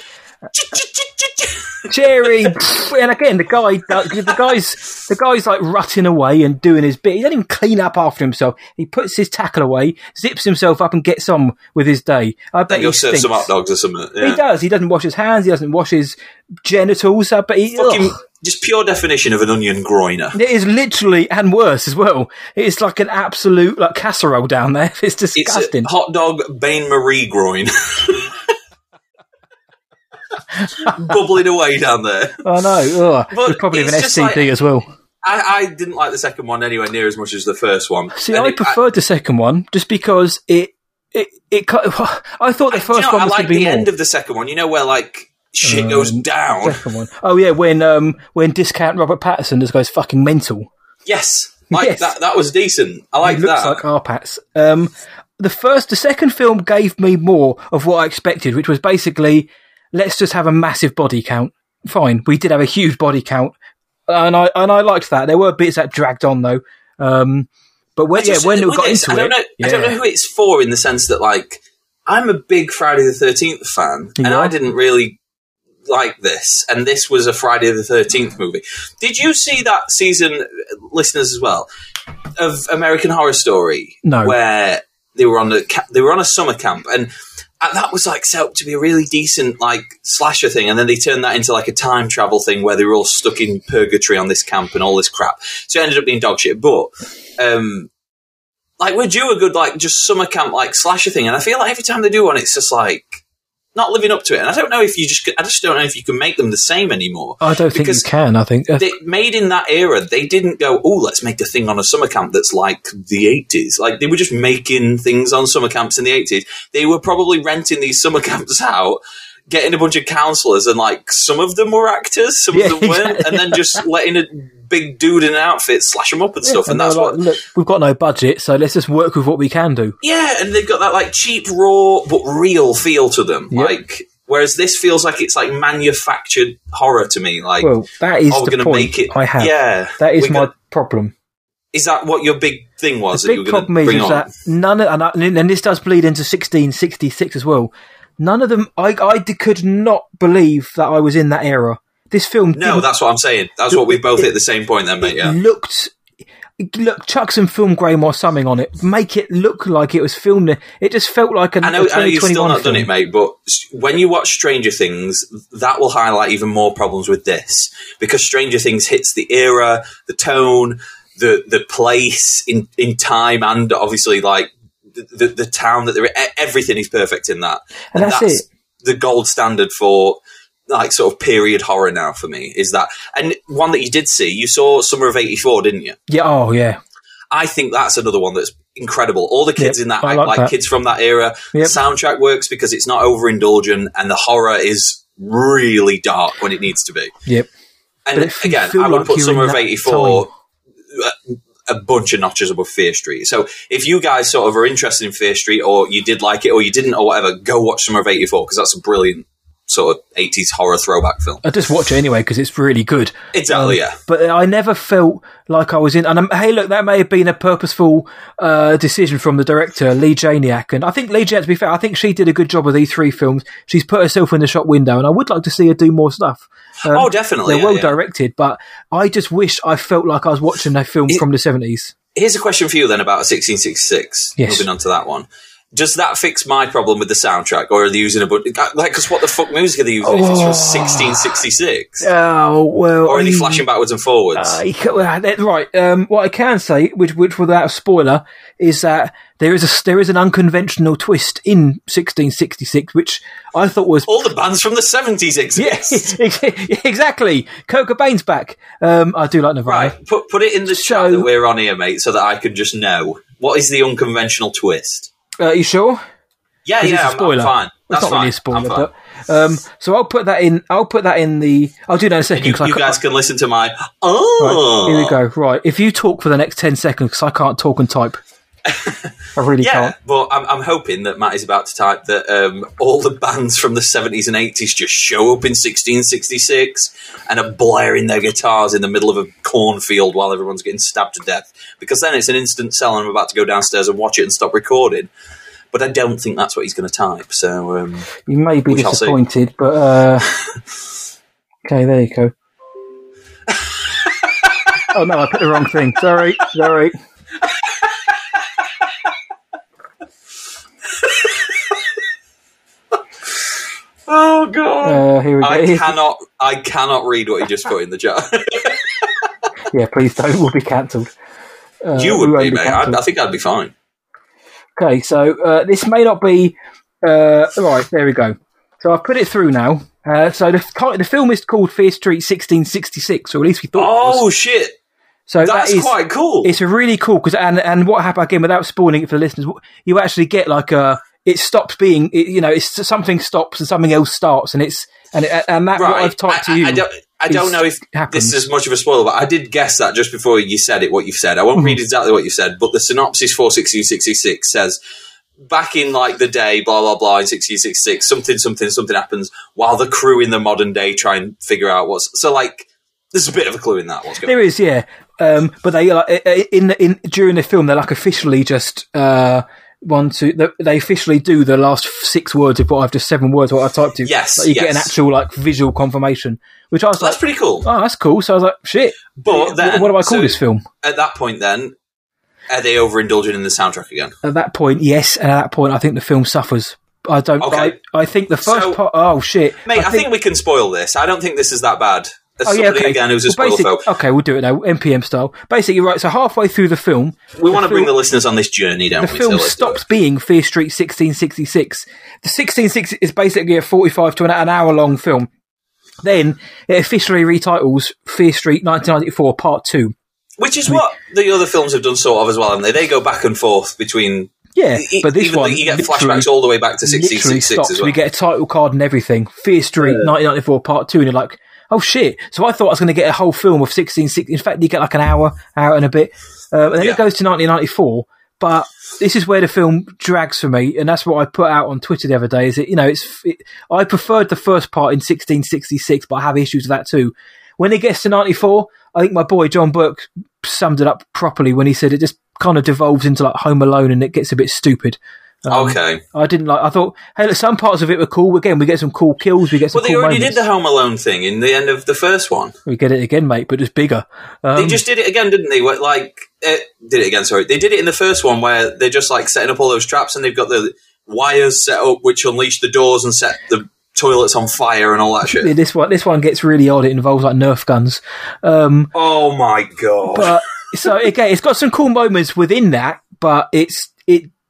Cherry, and again the guy, the guy's, the guy's like rutting away and doing his bit. He doesn't even clean up after himself. He puts his tackle away, zips himself up, and gets on with his day. I bet Then he you'll serve stinks. some hot dogs or something. Yeah. He does. He doesn't wash his hands. He doesn't wash his genitals. Uh, but he, Fucking, ugh. just pure definition of an onion groiner. It is literally, and worse as well. It's like an absolute like casserole down there. It's disgusting. It's a hot dog Bain Marie groin. Bubbling away down there. I know. Ugh. But It's probably it's an just S T D like- as well. I, I didn't like the second one anywhere near as much as the first one. See, And I it- preferred the second one just because it it it. kind of- I thought the I, first do you know, one I was like going to be the more. end of the second one. You know where like shit Um, goes down. Second one. Oh yeah, when um when discount Robert Pattinson just goes fucking mental. Yes, like Yes. that. That was decent. I like He looks that. like Arpats. Um, the first, the second film gave me more of what I expected, which was basically let's just have a massive body count. Fine, we did have a huge body count, and I and I liked that. There were bits that dragged on though. Um, but when I just- yeah, when we with got this, into I don't it, know. yeah. I don't know who it's for in the sense that like I'm a big Friday the thirteenth fan, You and are? I didn't really like this, and this was a Friday the thirteenth movie. Did you see that season, listeners, as well, of American Horror Story? No. Where they were on the ca- they were on a summer camp, and and that was like set up to be a really decent like slasher thing, and then they turned that into like a time travel thing where they were all stuck in purgatory on this camp and all this crap. So it ended up being dog shit. But um, like we're due a good like just summer camp like slasher thing, and I feel like every time they do one, it's just like not living up to it. And I don't know if you just I just don't know if you can make them the same anymore. I don't think because you can. I think uh, they made in that era, they didn't go, oh, let's make a thing on a summer camp that's like the eighties. Like, they were just making things on summer camps in the eighties. They were probably renting these summer camps out, getting a bunch of counsellors, and, like, some of them were actors, some Yeah, of them weren't, exactly. and then just letting a big dude in an outfit slash them up and stuff. And they that's were what... like, look, we've got no budget, so let's just work with what we can do. Yeah, and they've got that, like, cheap, raw, but real feel to them. Yep. Like... Whereas this feels like it's like manufactured horror to me. Like, Well, that is oh, we're the going to point make it. I have. Yeah, That is we're my gonna- problem. Is that what your big thing was? The that you big were going problem to is, bring is on? that none of, and, I, and this does bleed into sixteen sixty-six as well. None of them, I, I d- could not believe that I was in that era. This film, No, didn't- that's what I'm saying. That's what we both hit the same point then, mate. it Yeah. looked. Look, chuck some film grain or something on it. Make it look like it was filmed. It just felt like a. I know, a I know you've still not film. done it, mate, but s- when you watch Stranger Things, that will highlight even more problems with this. Because Stranger Things hits the era, the tone, the the place in, in time, and obviously, like, the, the, the town that they're in. E- Everything is perfect in that. And that's it. the gold standard for like sort of period horror now for me. Is that, and one that you did see, you saw Summer of eighty-four, didn't you? Yeah. Oh, yeah. I think that's another one that's incredible. All the kids Yep, in that I act like like that. kids from that era. Yep. The soundtrack works because it's not overindulgent, and the horror is really dark when it needs to be. Yep. And But it again, feel I would like put you're Summer in of that eighty-four time. a, a bunch of notches above Fear Street. So if you guys sort of are interested in Fear Street, or you did like it, or you didn't, or whatever, go watch Summer of eighty-four, because that's a brilliant sort of eighties horror throwback film. I just watch it anyway because it's really good. Exactly, Um, yeah. But I never felt like I was in. And um, hey, look, that may have been a purposeful uh, decision from the director, Lee Janiak. And I think Lee Janiak, to be fair, I think she did a good job of these three films. She's put herself in the shop window, and I would like to see her do more stuff. Um, Oh, definitely, They're yeah, well yeah. directed, but I just wish I felt like I was watching a film It- from the seventies. Here's a question for you then about sixteen sixty-six. Yes. Moving on to that one. Does that fix my problem with the soundtrack, or are they using a bunch? Like, because what the fuck music are they using if it's from sixteen sixty-six? Oh, well. Or are they I- flashing backwards and forwards? Uh, you ca- well, that- right. Um, what I can say, which, which without a spoiler, is that there is a there is an unconventional twist in sixteen sixty-six, which I thought was All the bands from the seventies exist. yeah, exactly. Kurt Cobain's back. Um, I do like Nirvana. Right, put put it in the So- chat that we're on here, mate, so that I can just know. What is the unconventional twist? Uh, you sure? Yeah, Is this yeah, a I'm, spoiler? I'm fine. It's That's not fine. really a spoiler, I'm fine. but um, so I'll put that in. I'll put that in the. I'll do that in a second. You, 'cause I you ca- guys can listen to my. Right, Oh, here we go. Right, if you talk for the next ten seconds, because I can't talk and type. I really Yeah, can't. but I'm, I'm hoping that Matt is about to type that um, all the bands from the seventies and eighties just show up in sixteen sixty-six and are blaring their guitars in the middle of a cornfield while everyone's getting stabbed to death. Because then it's an instant sell, and I'm about to go downstairs and watch it and stop recording. But I don't think that's what he's going to type. So um, You may be we shall see. disappointed, but uh, okay, there you go. Oh no, I put the wrong thing. Sorry, sorry. oh god, Uh, here we go. I cannot, I cannot read what he just put in the chat. Yeah, please don't. We'll be cancelled. Uh, you we would won't be, mate. I, cancelled. I think I'd be fine. Okay, so uh, this may not be uh, right. There we go. So I've put it through now. Uh, so the the film is called Fear Street sixteen sixty-six, or at least we thought. it Oh was. shit, So that's that is, quite cool. It's a really cool because and and what happened again without spoiling it for the listeners, you actually get like a it stops being it, you know it's something stops and something else starts and it's and it, and that what I've typed I, to you. I, I don't, I don't is- know if happens. this is much of a spoiler, but I did guess that just before you said it. What you've said, I won't Mm-hmm. read exactly what you said, but the synopsis for sixteen sixty-six says, back in like the day, blah blah blah, in sixteen sixty-six, something something something happens while the crew in the modern day try and figure out what's so like. There's a bit of a clue in that. What's going There is, yeah. Um, but they like in in during the film they're like officially just uh, one two. They officially do the last six words of what I've just seven words what I typed to. Yes, like you get an yes. actual like visual confirmation, which I was That's like, pretty cool. oh, that's cool. So I was like, shit. But then, what, what do I call so this film? At that point, then, are they overindulging in the soundtrack again? At that point, yes. And at that point, I think the film suffers. I don't. Okay. I, I think the first So- part. Oh shit, Mate, I think, we can spoil this. I don't think this is that bad. As Oh, yeah, somebody, okay. again, who's a Well, spoiler basic- folk, Okay, we'll do it now, M P M style. Basically, right. So halfway through the film, we want to the bring film- the listeners on this journey, don't the we? film So let's do stops it. being Fear Street sixteen sixty-six. The sixteen sixty is basically a forty-five to an, an hour long film. Then it officially retitles Fear Street nineteen ninety-four Part Two. Which is what the other films have done sort of as well, haven't they? They go back and forth between. Yeah, e- but this even one though you get literally- flashbacks all the way back to sixteen literally sixty-six stops. as well. We get a title card and everything. Fear Street nineteen ninety-four Part Two, and you're like, oh shit! So I thought I was going to get a whole film of sixteen sixty. In fact, you get like an hour, hour and a bit, uh, and then Yeah. it goes to nineteen ninety-four. But this is where the film drags for me, and that's what I put out on Twitter the other day. Is that you know, it's it, I preferred the first part in sixteen sixty-six, but I have issues with that too. When it gets to ninety-four, I think my boy John Burke summed it up properly when he said it just kind of devolves into like Home Alone, and it gets a bit stupid. Um, okay. I didn't like. I thought, hey, look, some parts of it were cool. Again, we get some cool kills. We get some Well, they cool already moments. did the Home Alone thing in the end of the first one. We get it again, mate, but it's bigger. Um, They just did it again, didn't they? Where, Like, uh, did it again, sorry. They did it in the first one where they're just like setting up all those traps and they've got the wires set up which unleash the doors and set the toilets on fire and all that shit. yeah, this one, this one gets really odd. It involves like Nerf guns. Um, Oh my god. but so again, it's got some cool moments within that, but it's it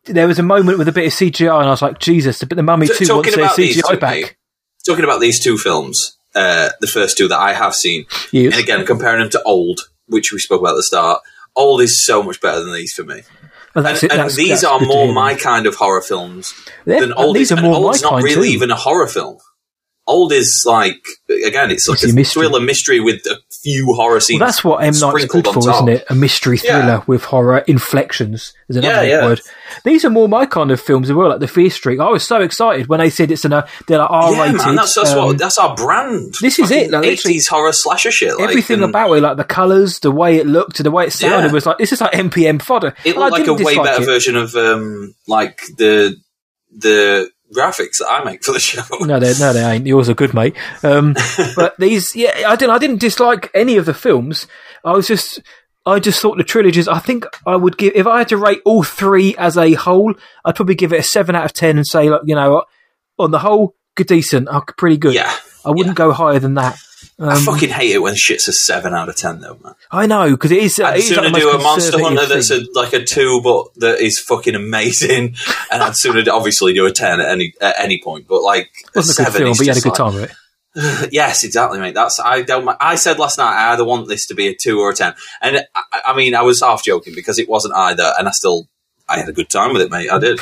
there was a moment with a bit of C G I, and I was like, Jesus, but the Mummy T- two wants their C G I two, back. mate, talking about these two films, uh, the first two that I have seen, Yes. and again, comparing them to Old, which we spoke about at the start, Old is so much better than these for me. Well, that's and it, and that's, these that's are good to more hear. my kind of horror films They're- than Old these is. are And more Old's my not kind really too. even a horror film. Old is like, again, it's like It's a a mystery. thriller mystery with a few horror scenes. Well, that's what M. Night's sprinkled good on for, top. isn't it? A mystery thriller Yeah. with horror inflections. Is another Yeah, yeah. word. These are more my kind of films as well, like the Fear Streak. I was so excited when they said it's an uh, they're like R rated. Yeah, man, that's, that's, um, what, that's our brand. this is it, like, literally- eighties horror slasher shit. Like, everything and about it, like the colours, the way it looked, the way it sounded, Yeah. was like this is like M P M fodder. It And I looked like a didn't way dislike better it. version of um, like the the graphics that I make for the show. No, they no, they ain't. Yours are good, mate. Um, but these, yeah, I didn't. I didn't dislike any of the films. I was just, I just thought the trilogies. I think I would give if I had to rate all three as a whole, I'd probably give it a seven out of ten and say, like, you know, on the whole, good, decent, uh, pretty good. Yeah, I wouldn't go higher than that. Um, I fucking hate it when shit's a seven out of ten, though, man. I know because it is. I'd it is sooner like the do a most Monster Hunter conservative that's thing. a, like a two, but that is fucking amazing, and I'd sooner do- obviously do a ten at any at any point. But like It wasn't a a good seven, film, is but you had a just good like- time with it. Yes, exactly, mate. That's I don't. I said last night I either want this to be a two or a ten, and I, I mean I was half joking because it wasn't either, and I still I had a good time with it, mate. I did.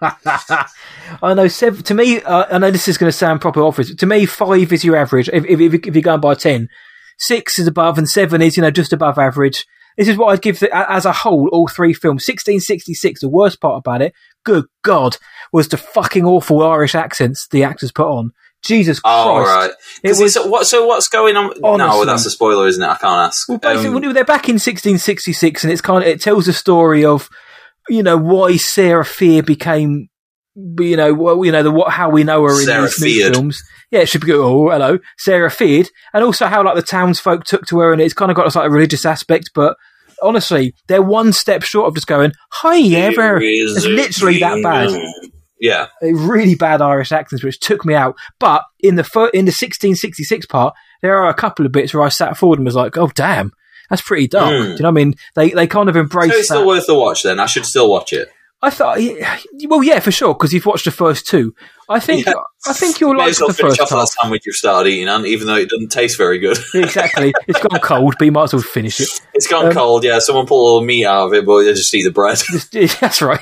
I know. Seven, to me, uh, I know this is going to sound proper office. To me, five is your average. If, if, if, if you're going by ten, six is above, and seven is you know just above average. This is what I'd give the, as a whole all three films. sixteen sixty-six. The worst part about it, good God, was the fucking awful Irish accents the actors put on. Jesus Christ! Oh, right. It was. It's, what, so what's going on? No, Honestly. that's a spoiler, isn't it? I can't ask. Well, basically, Um, they're back in sixteen sixty-six, and it's kind of it tells the story of you know why Sarah Fear became, you know, well, you know the what how we know her in Sarah these new Feared. films. Yeah, it should be good. Oh, hello, Sarah Feared, and also how like the townsfolk took to her, and it's kind of got this like a religious aspect. But honestly, they're one step short of just going, "Hi, ever." Here is It's a literally that bad. kingdom. Yeah. A really bad Irish accents, which took me out. But in the fir- in the sixteen sixty-six part, there are a couple of bits where I sat forward and was like, "Oh, damn, that's pretty dark." Mm. Do you know what I mean? They they kind of embrace So it's that. still worth the watch then. I should still watch it. I thought, yeah, well, yeah, for sure, because you've watched the first two. I think Yeah. I think you'll May like as well the finish first off that half. sandwich you've started eating on, even though it doesn't taste very good. Exactly, it's gone cold, but you might as well finish it. It's gone Um, cold, yeah. Someone pull a little meat out of it, but you just eat the bread. Just- that's right.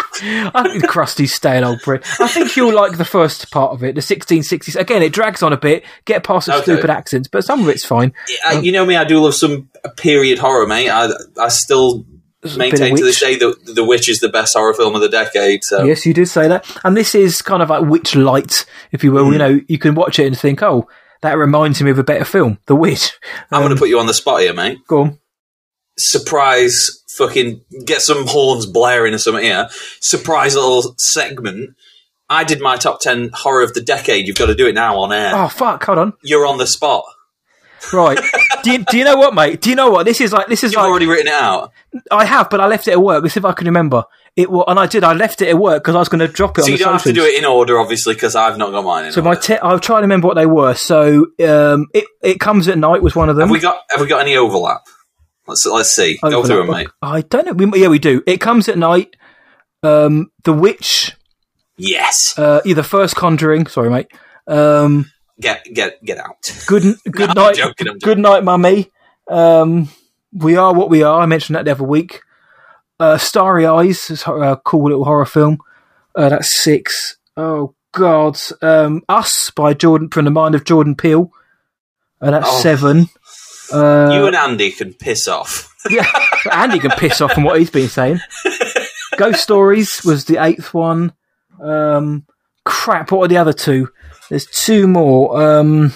I think the crusty, stale old bread. I think you'll like the first part of it, the sixteen sixties. Again, it drags on a bit, get past the Okay. stupid accents, but some of it's fine. I, you know me, I do love some period horror, mate. I, I still bit maintain of to this Witch. day that The Witch is the best horror film of the decade. So Yes, you did say that. And this is kind of like Witch Light, if you will. Mm. You know, you can watch it and think, oh, that reminds me of a better film, The Witch. I'm Um, going to put you on the spot here, mate. Go on. Surprise, fucking get some horns blaring or something here. Surprise little segment. I did my top ten horror of the decade. You've got to do it now on air. Oh, fuck, hold on. You're on the spot. Right. do, you, do you know what, mate? Do you know what? This is like, this is You've like, already written it out. I have, but I left it at work. Let's see if I can remember. It was, and I did, I left it at work because I was going to drop it So on you the don't have to socials. do it in order, obviously, because I've not got mine in So my order. te- I'll try to remember what they were. So, um, it, it Comes at Night was one of them. Have we got Have we got any overlap? Let's let's see. Go Overlap. through them, mate. I don't know. We, yeah, we do. It Comes at Night, um, The Witch, Yes. uh, either First Conjuring, sorry, mate. Um, Get get get out. Good, good I'm night, joking, I'm joking. good night, mummy. Um, we are what we are. I mentioned that the other week. Uh, Starry Eyes is a cool little horror film. Uh, that's six. Oh God, um, Us by Jordan from the mind of Jordan Peele. Uh, that's Oh. seven. Uh, You and Andy can piss off. yeah, Andy can piss off on what he's been saying. Ghost Stories was the eighth one. Um, crap, what are the other two? There's two more. Um,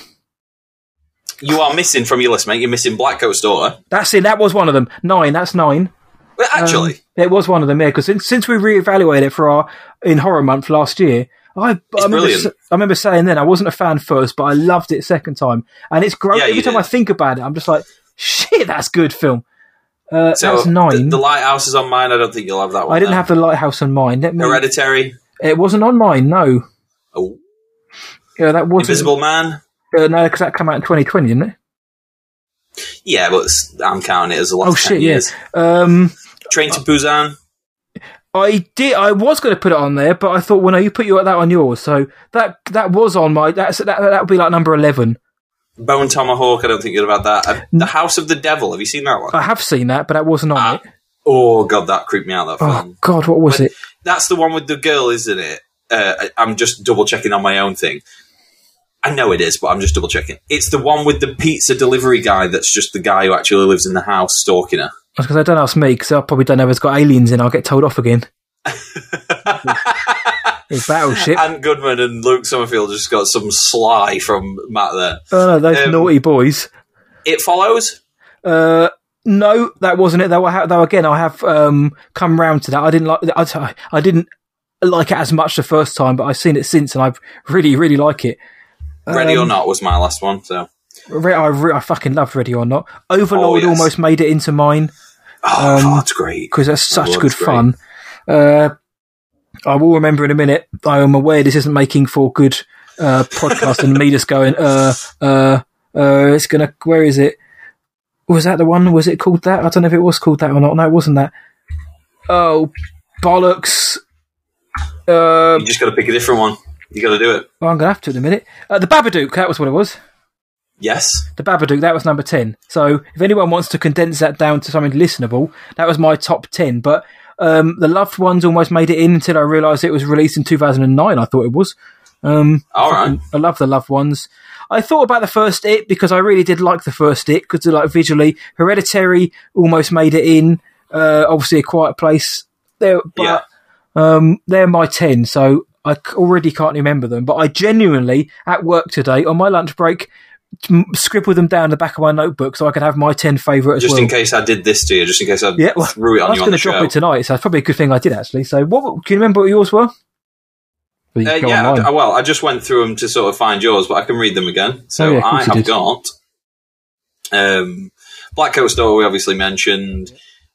You are missing from your list, mate. You're missing Black Coat Store. that's it. That was one of them. Nine. That's nine. Well, actually, Um, it was one of them, yeah, because since, since we reevaluated it for our in horror month last year, I, I, remember, brilliant. s- I remember saying then I wasn't a fan first, but I loved it second time, and it's great. Yeah, Every you time did. I think about it, I'm just like, shit, that's good film. Uh, so that's the, nine. the Lighthouse is on mine. I don't think you'll have that one. I didn't though. have the Lighthouse on mine. Let me, Hereditary. it wasn't on mine. No, Oh, yeah, that wasn't. Invisible Man. Uh, no, because that came out in twenty twenty, didn't it? Yeah, but it's, I'm counting it as the last Oh ten shit, yeah. years. Um, Train to Busan. I did. I was going to put it on there, but I thought, well, no, you put your, that on yours. So that that was on my. That's that. That would be like number eleven. Bone Tomahawk. I don't think you're about that. Uh, the House of the Devil. Have you seen that one? I have seen that, but that wasn't on ah, it. Oh god, that creeped me out. That oh film. God, what was but it? That's the one with the girl, isn't it? Uh, I, I'm just double checking on my own thing. I know it is, but I'm just double checking. It's the one with the pizza delivery guy. That's just the guy who actually lives in the house stalking her. Because I don't ask me, because I probably don't know if it's got aliens in. I'll get told off again. It's Battleship. Ant Goodman and Luke Summerfield just got some sly from Matt there. Oh no, those um, naughty boys. It Follows? Uh, no, that wasn't it. Though, I have, though again, I have um, come round to that. I didn't like. I, I didn't like it as much the first time, but I've seen it since, and I really, really like it. Ready um, or Not was my last one. So I, I fucking loved Ready or Not. Overlord oh, yes. almost made it into mine. Oh, um, that's great. Because that's such oh, good that's fun. Uh, I will remember in a minute. I am aware this isn't making for good uh, podcast and me just going, uh, uh, uh, it's going to, where is it? Was that the one? Was it called that? I don't know if it was called that or not. No, it wasn't that. Oh, bollocks. Uh, you just got to pick a different one. You got to do it. Well, I'm going to have to in a minute. Uh, the Babadook, that was what it was. Yes. The Babadook, that was number ten. So if anyone wants to condense that down to something listenable, that was my top ten. But um, The Loved Ones almost made it in until I realised it was released in two thousand nine, I thought it was. Um, All right. I love The Loved Ones. I thought about the first It because I really did like the first It because like visually. Hereditary almost made it in. Uh, obviously, A Quiet Place. There, but yeah. um, they're my ten, so I already can't remember them. But I genuinely, at work today, on my lunch break, scribble them down the back of my notebook so I can have my ten favourite as just well. in case I did this to you, just in case I yeah, well, threw it on I was you on going the to drop show. it tonight, so that's probably a good thing I did actually. So, what can you remember what yours were? Well, uh, yeah, I, well, I just went through them to sort of find yours, but I can read them again. So oh, yeah, I have did. got um, Black Coat Store, we obviously mentioned,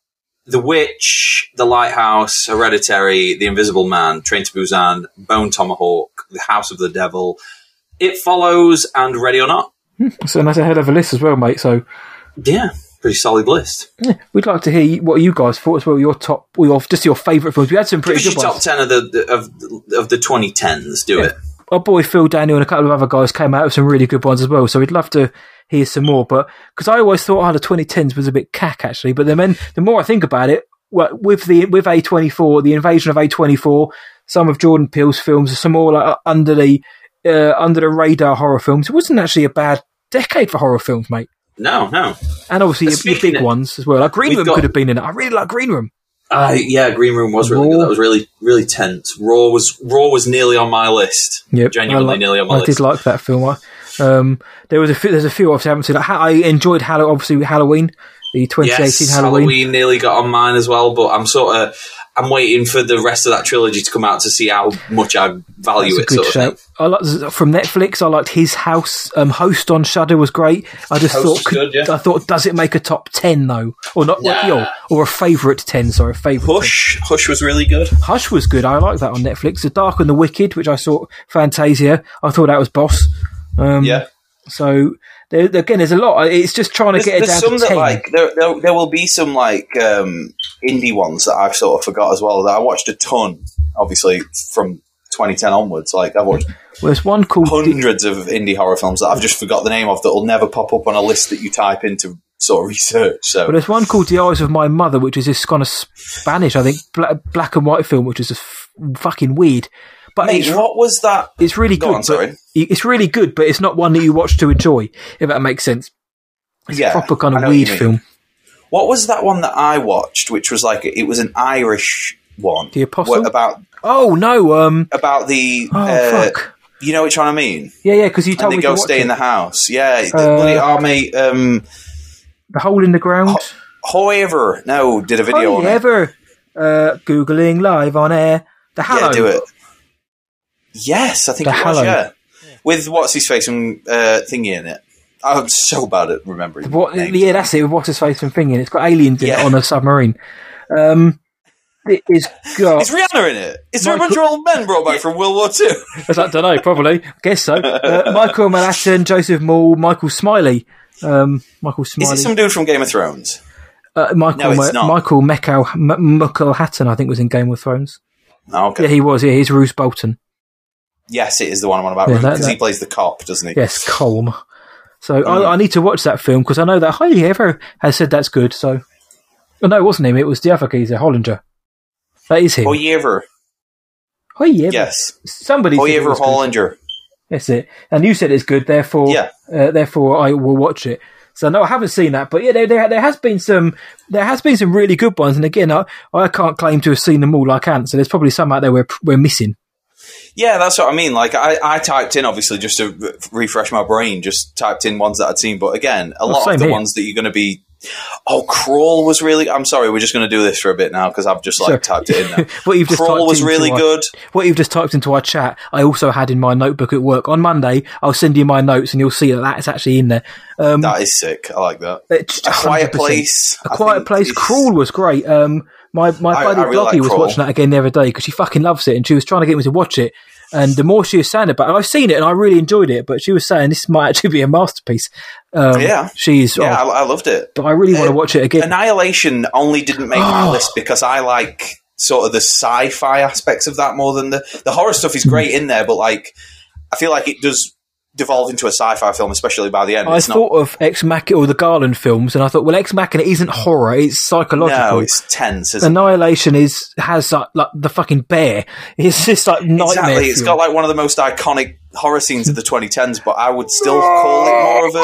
The Witch, The Lighthouse, Hereditary, The Invisible Man, Train to Busan, Bone Tomahawk, The House of the Devil, It Follows, and Ready or Not. So that's a hell of a list as well, mate. So yeah, pretty solid list. Yeah, we'd like to hear what you guys thought as well. Your top, or your, just your favourite films. We had some pretty Give good your ones. top ten of the of of the twenty tens. Do yeah. it. Our boy Phil Daniel and a couple of other guys came out with some really good ones as well. So we'd love to hear some more. But because I always thought oh, the twenty tens was a bit cack actually. But then the more I think about it, well, with the with A twenty-four, the invasion of A twenty-four, some of Jordan Peele's films, some more like under the uh, under the radar horror films. It wasn't actually a bad decade for horror films, mate. No, no. And obviously your, your big of, ones as well. Like Green Room got, could have been in it. I really like Green Room. Uh, yeah, Green Room was really Raw. good. That was really, really tense. Raw was Raw was nearly on my list. Yep, Genuinely like, nearly on my I list. I did like that film. Um, there was a few, there's a few obviously I haven't seen. Like, I enjoyed Hall- obviously Halloween, the twenty eighteen yes, Halloween. Halloween nearly got on mine as well, but I'm sort of I'm waiting for the rest of that trilogy to come out to see how much I value That's it. A good sort show. of thing. I like from Netflix. I liked His House. Um, Host on Shudder was great. I just Host thought, could, good, yeah. I thought, does it make a top ten though, or not? Nah. Or, or a favourite ten? Sorry, a favourite. Hush, ten. Hush was really good. Hush was good. I like that on Netflix. The Dark and the Wicked, which I saw Fantasia. I thought that was boss. Um, yeah. So there, again, there's a lot. It's just trying to there's, get it there's down some to that ten. like there, there, there will be some like um, indie ones that I've sort of forgot as well. That I watched a ton, obviously from twenty ten onwards. Like I've watched well, there's one called hundreds of indie horror films that I've just forgot the name of that will never pop up on a list that you type into sort of research. So, well, there's one called The Eyes of My Mother, which is this kind of Spanish, I think, black, black and white film, which is just f- fucking weird. But Mate, it's, what was that? It's really Go good. on, sorry. It's really good, but it's not one that you watch to enjoy, if that makes sense. It's yeah, a proper kind I of know weird what you film. mean. What was that one that I watched, which was like, it was an Irish one? The Apostle? About, oh, no. Um, about the... oh, uh, fuck. You know which one I mean? Yeah, yeah, because you told and me they go to watch stay it. in the house. Yeah. Uh, bloody our mate... Um, The Hole in the Ground? However, no, did a video on it. However, uh, Googling live on air. The Hallow. Yeah, do it. Yes, I think The it was, Hallow. yeah. With what's his face and uh, thingy in it. I'm so bad at remembering. What, names. yeah, that's it. With what's his face and thing in it. It's got aliens in Yeah. it on a submarine. Um, it is got. Is Rihanna in it? Is there Michael- a bunch of old men brought back from World War Two? I don't know. Probably. I guess so. Uh, Michael Manhattan, Joseph Moore, Michael Smiley. Um, Michael Smiley. Is it some dude from Game of Thrones? Uh, Michael No, it's not. Michael Meccal M- Muckle Hatton, I think, was in Game of Thrones. Oh, okay. Yeah, he was. Yeah, he's Roose Bolton. Yes, it is the one I'm on about, Yeah, because that- he plays the cop, doesn't he? Yes, Colm. So Mm. I, I need to watch that film because I know that Highly Ever has said that's good. So, oh, no, it wasn't him. It was the other geezer, Hollinger. That is him. Hoyever. Hoyever. Yes. Somebody said it Hoyever was good. Hollinger. That's it. And you said it's good, therefore, Yeah. uh, therefore I will watch it. So no, I haven't seen that, but yeah, there, there there has been some there has been some really good ones. And again, I, I can't claim to have seen them all like Ant. So there's probably some out there we're we're missing. Yeah, that's what I mean. Like, I, I typed in, obviously, just to re- refresh my brain, just typed in ones that I'd seen. But again, a Well, lot same of the here. ones that you're going to be... Oh, Crawl was really... I'm sorry, we're just going to do this for a bit now, because I've just, like, So- typed it in now. What you've just Crawl typed was into really our- good. What you've just typed into our chat, I also had in my notebook at work. On Monday, I'll send you my notes and you'll see that that's actually in there. Um, That is sick. I like that. it's A Quiet one hundred percent. Place. A I Quiet think Place. is- Crawl was great. Um, my my I- buddy I really Bloggy like was Crawl. watching that again the other day because she fucking loves it and she was trying to get me to watch it. And the more she was saying about it, I've seen it and I really enjoyed it, but she was saying this might actually be a masterpiece. Um, Yeah. She's, Yeah, oh, I, I loved it. but I really want to Uh, watch it again. Annihilation only didn't make my Oh. list because I like sort of the sci-fi aspects of that more than the... The horror stuff is great in there, but, like, I feel like it does devolve into a sci-fi film, especially by the end. I It's not... thought of Ex Machina or the Garland films, and I thought, well, Ex Machina isn't horror; it's psychological. No, it's tense, isn't it? Annihilation is has like, like the fucking bear. It's just like nightmare. Exactly. It's fuel. got like one of the most iconic horror scenes of the twenty tens, but I would still call it more of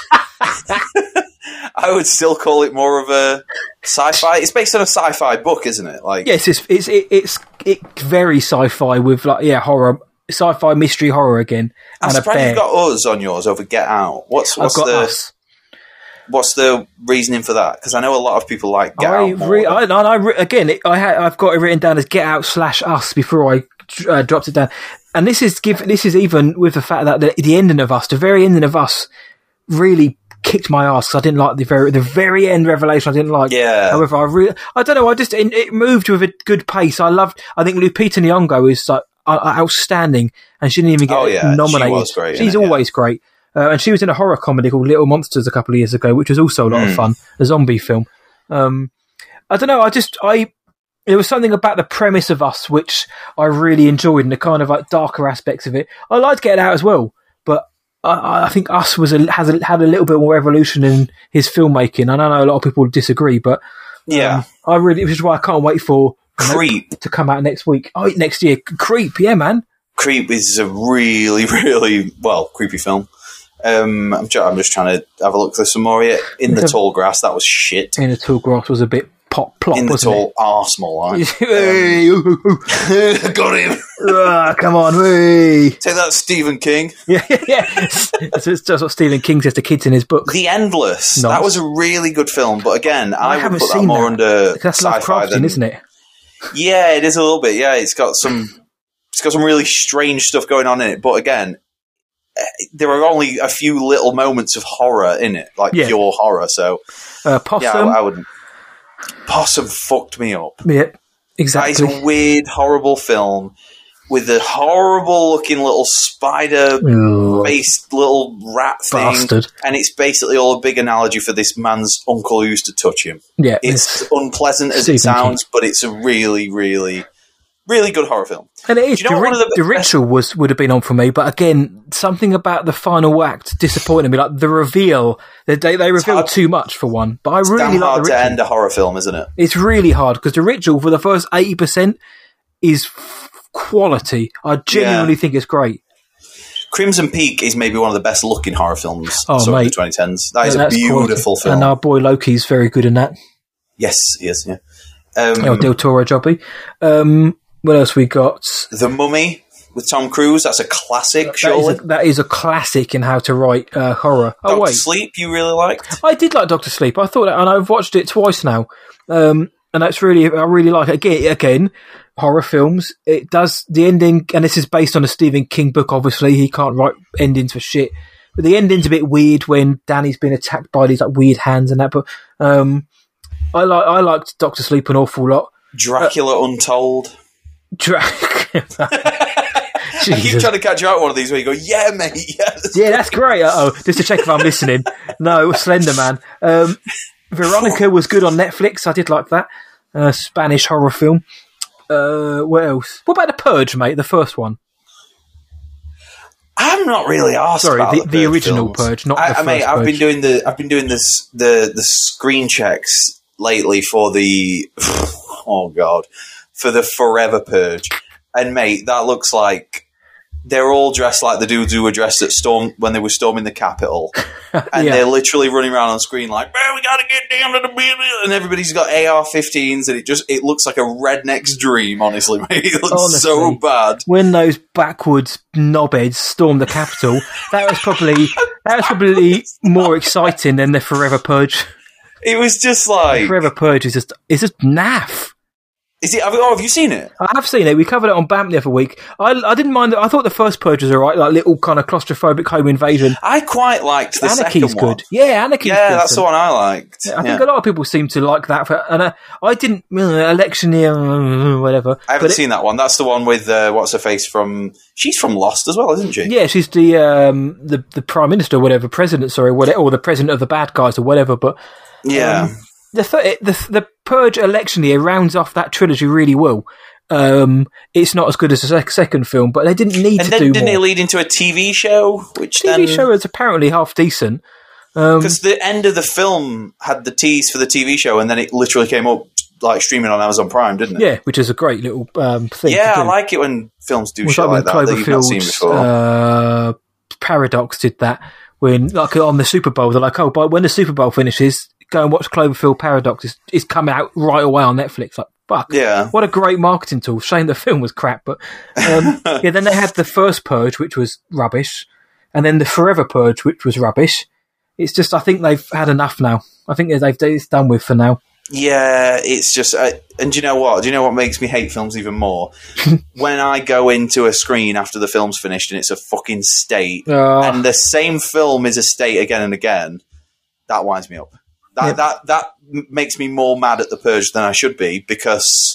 a. I would still call it more of a sci-fi. It's based on a sci-fi book, isn't it? Like, yes, it's it's it, it's it's very sci-fi with like yeah horror, sci-fi mystery horror again, I'm and a surprised bear. you've got Us on yours over Get Out. What's I've what's got the Us. what's the reasoning for that? Because I know a lot of people like Get I, Out more. re- than- I, and I re- again, it, I ha- I've got it written down as Get Out slash Us before I uh, dropped it down, and this is give this is even with the fact that the, the ending of Us, the very ending of Us, really kicked my ass because I didn't like the very the very end revelation. I didn't like. Yeah. However, I really I don't know. I just it, it moved with a good pace. I loved. I think Lupita Nyong'o is like uh, outstanding, and she didn't even get Oh, yeah. She nominated. was great in She's it, yeah. always great. Uh, and she was in a horror comedy called Little Monsters a couple of years ago, which was also a lot Hmm. of fun. A zombie film. Um, I don't know. I just I there was something about the premise of Us which I really enjoyed, and the kind of like darker aspects of it. I liked Get Out as well, but I, I think Us was a, has a, had a little bit more evolution in his filmmaking. And I know a lot of people disagree, but um, Yeah. I really, which is why I can't wait for Creep. to come out next week. Oh, next year, Creep, yeah, man. Creep is a really, really well creepy film. Um, I'm, try- I'm just trying to have a look for some more. Yet. In the Tall Grass, that was shit. In the Tall Grass was a bit pop plop, In the wasn't Tall Arsenal, it? right? Hey, ooh, ooh, ooh. Got him. Ah, come on, hey. Take that, Stephen King. Yeah, yeah. It's it's just what Stephen King says to kids in his book. The Endless. Nice. That was a really good film, but again, I, I would haven't put that seen more that. under That's sci-fi Lovecraftian, than isn't it? Yeah, it is a little bit. Yeah, it's got some. It's got some really strange stuff going on in it, but again, eh, there are only a few little moments of horror in it, like Yeah. pure horror. So Uh, Possum. yeah, I, I wouldn't. Possum fucked me up. Yeah, That exactly. is a weird, horrible film with a horrible-looking little spider-based little rat thing, Bastard. and it's basically all a big analogy for this man's uncle who used to touch him. Yeah, It's unpleasant as Stephen it sounds, but it's a really, really, really good horror film. and it is. Do you know the, what one ri- of the the best- ritual was would have been on for me, but again, something about the final act disappointed me. Like the reveal, they they, they reveal hard- too much for one. But I really Damn like hard the to ritual. end a horror film, isn't it? It's really hard because the ritual for the first eighty percent is f- quality. I genuinely Yeah. think it's great. Crimson Peak is maybe one of the best looking horror films Oh, sort of mate. the twenty tens. That is And a that's beautiful quality. film. And our boy Loki's very good in that. Yes, he is, yeah. Um, Oh, Del Toro jobby. Um, what else we got? The Mummy with Tom Cruise, that's a classic, That is surely. a, that is a classic in how to write uh, horror. Oh, Doctor wait. Sleep, you really liked? I did like Doctor Sleep. I thought that, and I've watched it twice now. Um, and that's really, I really like it. Again, again, horror films. It does the ending, and this is based on a Stephen King book, obviously. He can't write endings for shit. But the ending's a bit weird when Danny's been attacked by these like weird hands and that. But um, I like I liked Doctor Sleep an awful lot. Dracula Untold. Dra- I keep Jesus. trying to catch you out one of these where you go, yeah, mate, yes. Yeah, that's great. Uh oh, just to check if I'm listening. No, Slender Man. Um, Veronica was good on Netflix. I did like that. Uh, Spanish horror film. Uh, what else? What about The Purge, mate? The first one. I'm not really asked Sorry, about the, the, the original films. Purge, not I, the I first mean, I've Purge. been doing the I've been doing this the the screen checks lately for the oh god for the Forever Purge, and mate, that looks like they're all dressed like the dudes who were dressed at storm when they were storming the Capitol, and Yeah. they're literally running around on screen like, "Man, we gotta get down to the building," and everybody's got A R fifteens, and it just it looks like a redneck's dream. Honestly, mate, it looks Honestly. so bad. When those backwards knobheads stormed the Capitol, that was probably that was probably more exciting than the Forever Purge. It was just like, Forever Purge is just it's just naff. is it? Oh, have you seen it? I have seen it. We covered it on B A M the other week. I, I didn't mind it. I thought the first Purge was alright, like little kind of claustrophobic home invasion. I quite liked the Anarchy's second one. good. Yeah, Anarchy's Yeah, good. that's the one I liked. I think Yeah. a lot of people seem to like that. For, and uh, I didn't, uh, election year, uh, whatever. I haven't But it- seen that one. That's the one with uh, what's her face from? She's from Lost as well, isn't she? Yeah, she's the um, the the prime minister, or whatever, president, sorry, whatever, or the president of the bad guys, or whatever. But Yeah. um, the, th- the the Purge election year rounds off that trilogy really well. Um, it's not as good as the sec- second film, but they didn't need and to then do didn't more. it lead into a T V show? Which T V then show is apparently half decent. Um, because the end of the film had the tease for the T V show, and then it literally came up like streaming on Amazon Prime, didn't it? yeah, which is a great little um, thing. Yeah, to I do. like it when films do Was shit like like that when that you've not seen Cloverfield's before. uh, Paradox did that when, like, on the Super Bowl, they're like, "Oh, but when the Super Bowl finishes, go and watch Cloverfield Paradox. It's, it's coming out right away on Netflix." Like, fuck, Yeah. what a great marketing tool. Shame the film was crap, but um, yeah. Then they had the first Purge, which was rubbish, and then the Forever Purge, which was rubbish. It's just, I think they've had enough now. I think they've it's done with for now. Yeah, it's just, uh, and do you know what? Do you know what makes me hate films even more? When I go into a screen after the film's finished and it's a fucking state, Uh, and the same film is a state again and again, that winds me up. That Yeah. that that m- makes me more mad at the Purge than I should be, because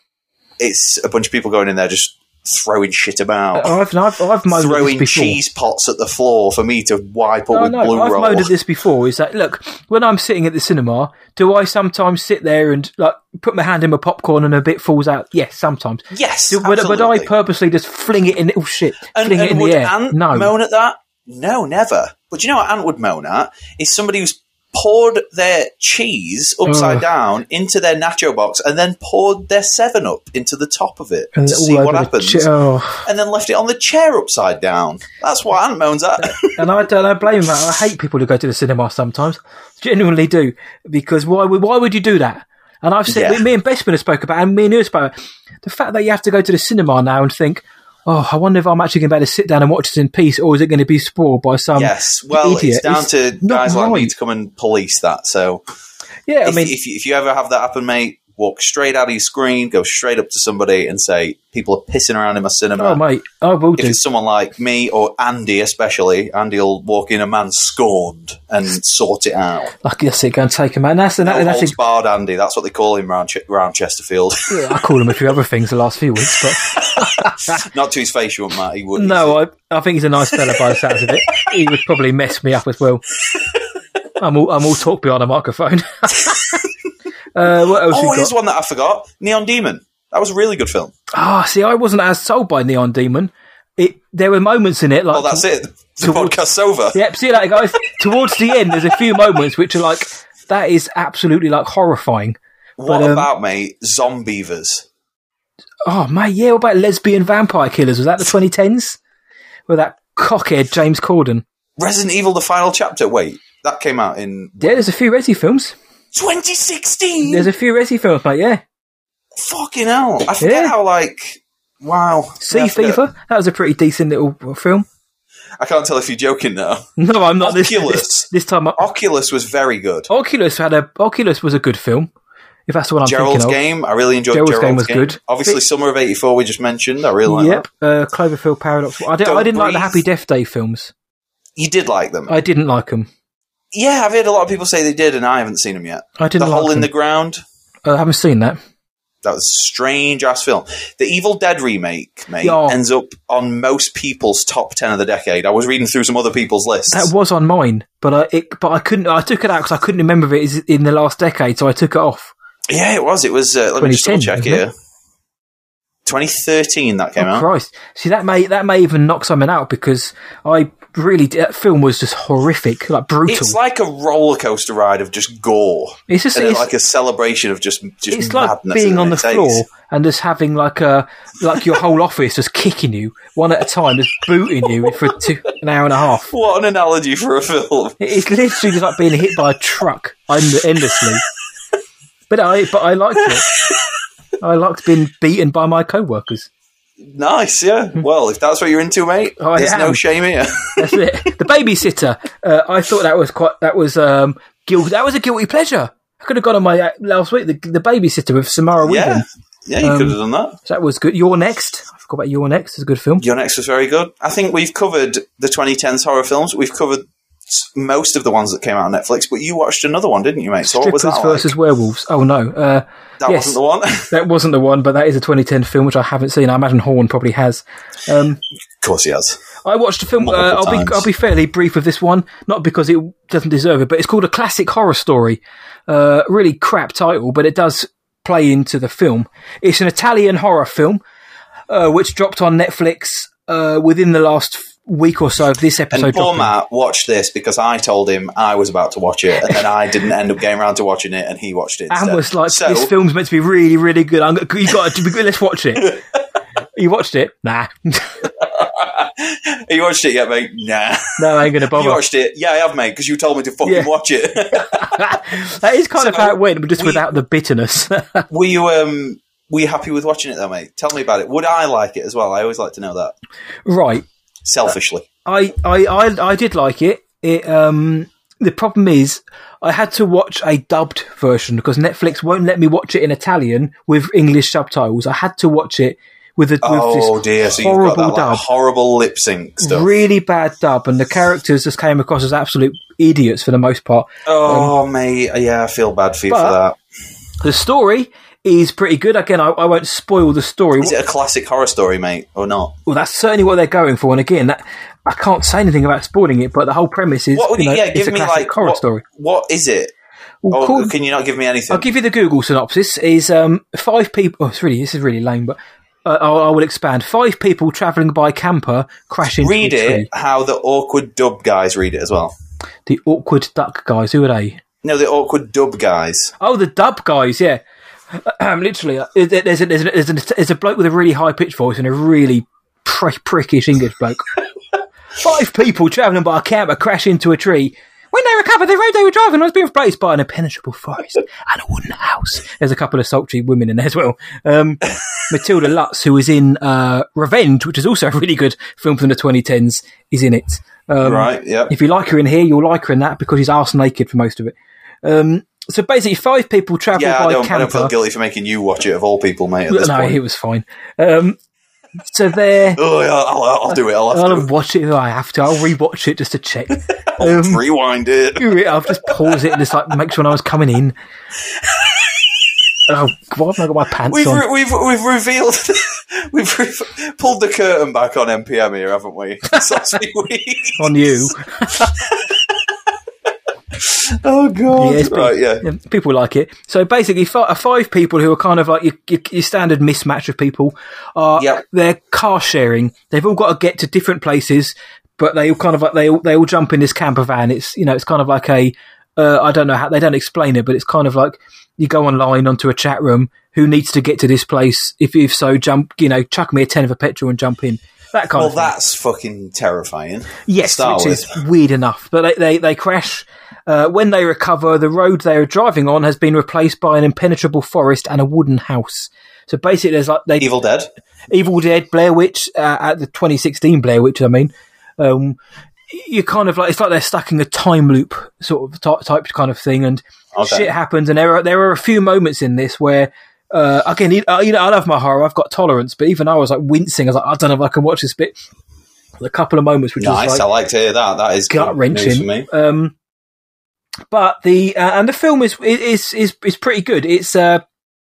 it's a bunch of people going in there just throwing shit about. I've I've I've moaned at Throwing this before. cheese pots at the floor for me to wipe up No, with no, blue I've roll. moaned at this before. Is that, look, when I'm sitting at the cinema, do I sometimes sit there and like put my hand in my popcorn and a bit falls out? Yes, sometimes. Yes, Do, but, but I absolutely. purposely just fling it in. Oh shit! And, fling and it in would the air. Ant no, moan at that? No, never. But you know what Ant would moan at? Is somebody who's poured their cheese upside Ugh. down into their nacho box and then poured their seven up into the top of it And to all see what over the happens. cha- oh. And then left it on the chair upside down. That's what Ant moans at. And I don't I blame him. I hate people who go to the cinema sometimes. Genuinely do, because why would why would you do that? And I've said, Yeah. me and Bestman have spoke about, and me and you have spoke about the fact that you have to go to the cinema now and think, oh, I wonder if I'm actually going to be able to sit down and watch this in peace, or is it going to be spoiled by some Yes. Well, idiot? it's down It's to not guys like me right. to come and police that. So Yeah, I if, mean, if, you- if you ever have that happen, mate, walk straight out of your screen, go straight up to somebody and say, people are pissing around in my cinema. oh mate, I will If do. it's someone like me or Andy, especially, Andy will walk in a man scorned and sort it out. Like, that's it, go and take him out. And that's, and No that, that's holds it. barred Andy. That's what they call him round, Ch- round Chesterfield. I call him a few other things the last few weeks, but Not to his face, you wouldn't, Matt. He wouldn't. no, I, I think he's a nice fella by the sounds of it. He would probably mess me up as well. I'm all, I'm all talk behind a microphone. uh, what else Oh, you here's got? one that I forgot. Neon Demon. That was a really good film. Ah, see, I wasn't as sold by Neon Demon. It There were moments in it like... Oh, that's it. The towards- podcast's over. Yep, see you later, guys. Towards the end, there's a few moments which are like, that is absolutely like horrifying. What But, um, about, mate, Zombievers? Oh, mate, yeah, what about Lesbian Vampire Killers? Was that the twenty tens? With that cockhead James Corden? Resident Evil: The Final Chapter. Wait, that came out in Yeah, there's a few Resi films. twenty sixteen. There's a few Resi films, mate, yeah. Fucking hell! I forget Yeah. how like wow. Sea Yeah, I forget. Fever, that was a pretty decent little film. I can't tell if you're joking now. No, I'm not. This, Oculus. this, this time, I- Oculus was very good. Oculus had a Oculus was a good film. If that's what I'm Gerald's thinking of. Game, I really enjoyed Gerald's Gerald's, Game was good. Obviously, It- Summer of eighty-four we just mentioned. I really like Yep, that. uh, Cloverfield Paradox. I, did, Don't I didn't like the Breathe. Happy Death Day films. You did like them. I didn't like them. Yeah, I've heard a lot of people say they did, and I haven't seen them yet. I didn't The like Hole them. in the Ground. I haven't seen that. That was a strange ass film. The Evil Dead remake, mate, Oh. ends up on most people's top ten of the decade. I was reading through some other people's lists. That was on mine, but I it, but I couldn't. I took it out because I couldn't remember if it in the last decade, so I took it off. Yeah, it was. It was. Uh, let me just double check wasn't here. twenty thirteen that came Oh, out. Christ! See, that may that may even knock something out because I really that film was just horrific, like brutal. It's like a roller coaster ride of just gore. It's just and it's, like a celebration of just just it's like madness being in on the its days. floor and just having like a like your whole office just kicking you one at a time, just booting you for two, an hour and a half. What an analogy for a film! It's literally just like being hit by a truck endlessly. But I but I liked it. I liked being beaten by my co-workers. Nice, yeah. Well, if that's what you're into, mate, Oh, I there's am. no shame here. That's it. The Babysitter. Uh, I thought that was quite. That was um. Guilt. That was a guilty pleasure. I could have got on my uh, last week. The, the Babysitter with Samara yeah, Weaving. yeah, you Um, could have done that. So that was good. You're Next. I forgot about You're Next. It's a good film. Your Next was very good. I think we've covered the twenty tens horror films. We've covered s- most of the ones that came out on Netflix, but you watched another one, didn't you, mate? So what was Strippers that like? versus Werewolves. Oh no. Uh, That yes. wasn't the one. that wasn't the one, but that is a twenty ten film which I haven't seen. I imagine Horn probably has. Um, Of course he has. I watched a film. Uh, Multiple I'll be times. I'll be fairly brief with this one, not because it doesn't deserve it, but it's called A Classic Horror Story. Uh, really crap title, but it does play into the film. It's an Italian horror film uh, which dropped on Netflix uh, within the last week or so of this episode. And poor dropping. Matt watched this because I told him I was about to watch it, and then I didn't end up getting around to watching it, and he watched it instead. And was like, so, "This film's meant to be really, really good. I'm, you got to be good. Let's watch it." You watched it? Nah. you watched it yet, mate? Nah. No, I ain't going to bother. You watched it? Yeah, I have, mate, because you told me to fucking Yeah. watch it. That is kind So, of how it went, but just we- without the bitterness. were you um were you happy with watching it though, mate? Tell me about it. Would I like it as well? I always like to know that. Right. Selfishly. I, I, I, I did like it. It um, the problem is I had to watch a dubbed version because Netflix won't let me watch it in Italian with English subtitles. I had to watch it with a with Oh this dear, so you've horrible got that dub. like, horrible lip sync stuff. Really bad dub, and the characters just came across as absolute idiots for the most part. Oh mate, yeah, I feel bad for you but- for that. The story is pretty good. Again, I, I won't spoil the story. Is it a classic horror story, mate, or not? Well, that's certainly what they're going for. And again, that, I can't say anything about spoiling it, but the whole premise is, What would you you, know, yeah, it's give a me classic like horror what, story. what is it? Well, Or called- can you not give me anything? I'll give you the Google synopsis. Is um, five people. Oh, it's really this is really lame, but uh, I'll, I will expand. Five people travelling by camper crash into read a tree. it how the awkward dub guys read it as well. The awkward duck guys. Who are they? No, the awkward dub guys. Oh, the dub guys. Yeah, um, literally. Uh, there- there's a, there's, a, there's, a, there's a bloke with a really high pitched voice and a really pr- prickish English bloke. Five people travelling by a camper crash into a tree. When they recovered, the road they were driving was being replaced by an impenetrable forest and a wooden house. There's a couple of sultry women in there as well. Um, Matilda Lutz, who is in uh, Revenge, which is also a really good film from the twenty tens, is in it. Um, Right, yeah. If you like her in here, you'll like her in that because she's arse naked for most of it. Um, so basically, five people travel Yeah, by I don't, I camper. don't feel guilty for making you watch it of all people, mate, at this no, point. it was fine. Um, so they're... Oh, yeah, I'll, I'll do it. I'll have I'll to watch it if I have to. I'll rewatch it just to check. I'll Um, rewind it. I'll just pause it and just like make sure no one's coming in. Oh, why haven't I got my pants We've, on? re- we've we've revealed, we've re- pulled the curtain back on M P M here, haven't we? Sausage week. On you. Oh god! Yeah, it's right, yeah. Yeah, people like it. So basically, fi- five people who are kind of like your, your, your standard mismatch of people are Yep. they're car sharing. They've all got to get to different places, but they all kind of like they all, they all jump in this camper van. It's you know it's kind of like a uh, I don't know how they don't explain it, but it's kind of like you go online onto a chat room. Who needs to get to this place? If if so, jump. You know, chuck me a ten of a petrol and jump in. That kind Well, of thing. that's fucking terrifying. Yes, to start which with. is weird enough. But they, they, they crash. Uh, when they recover, the road they are driving on has been replaced by an impenetrable forest and a wooden house. So basically, there's like they Evil Dead. Evil Dead, Blair Witch, uh, at the twenty sixteen Blair Witch. I mean, um, you kind of like it's like they're stuck in a time loop sort of type, type kind of thing, and Okay. shit happens. And there are there are a few moments in this where. Uh, again, you know, I love my horror. I've got tolerance, but even I was like wincing. I was like, I don't know if I can watch this bit. A couple of moments, which Nice. was I like like to hear that. That is gut good news for wrenching. me. Um, but the uh, and the film is is is is pretty good. It's uh,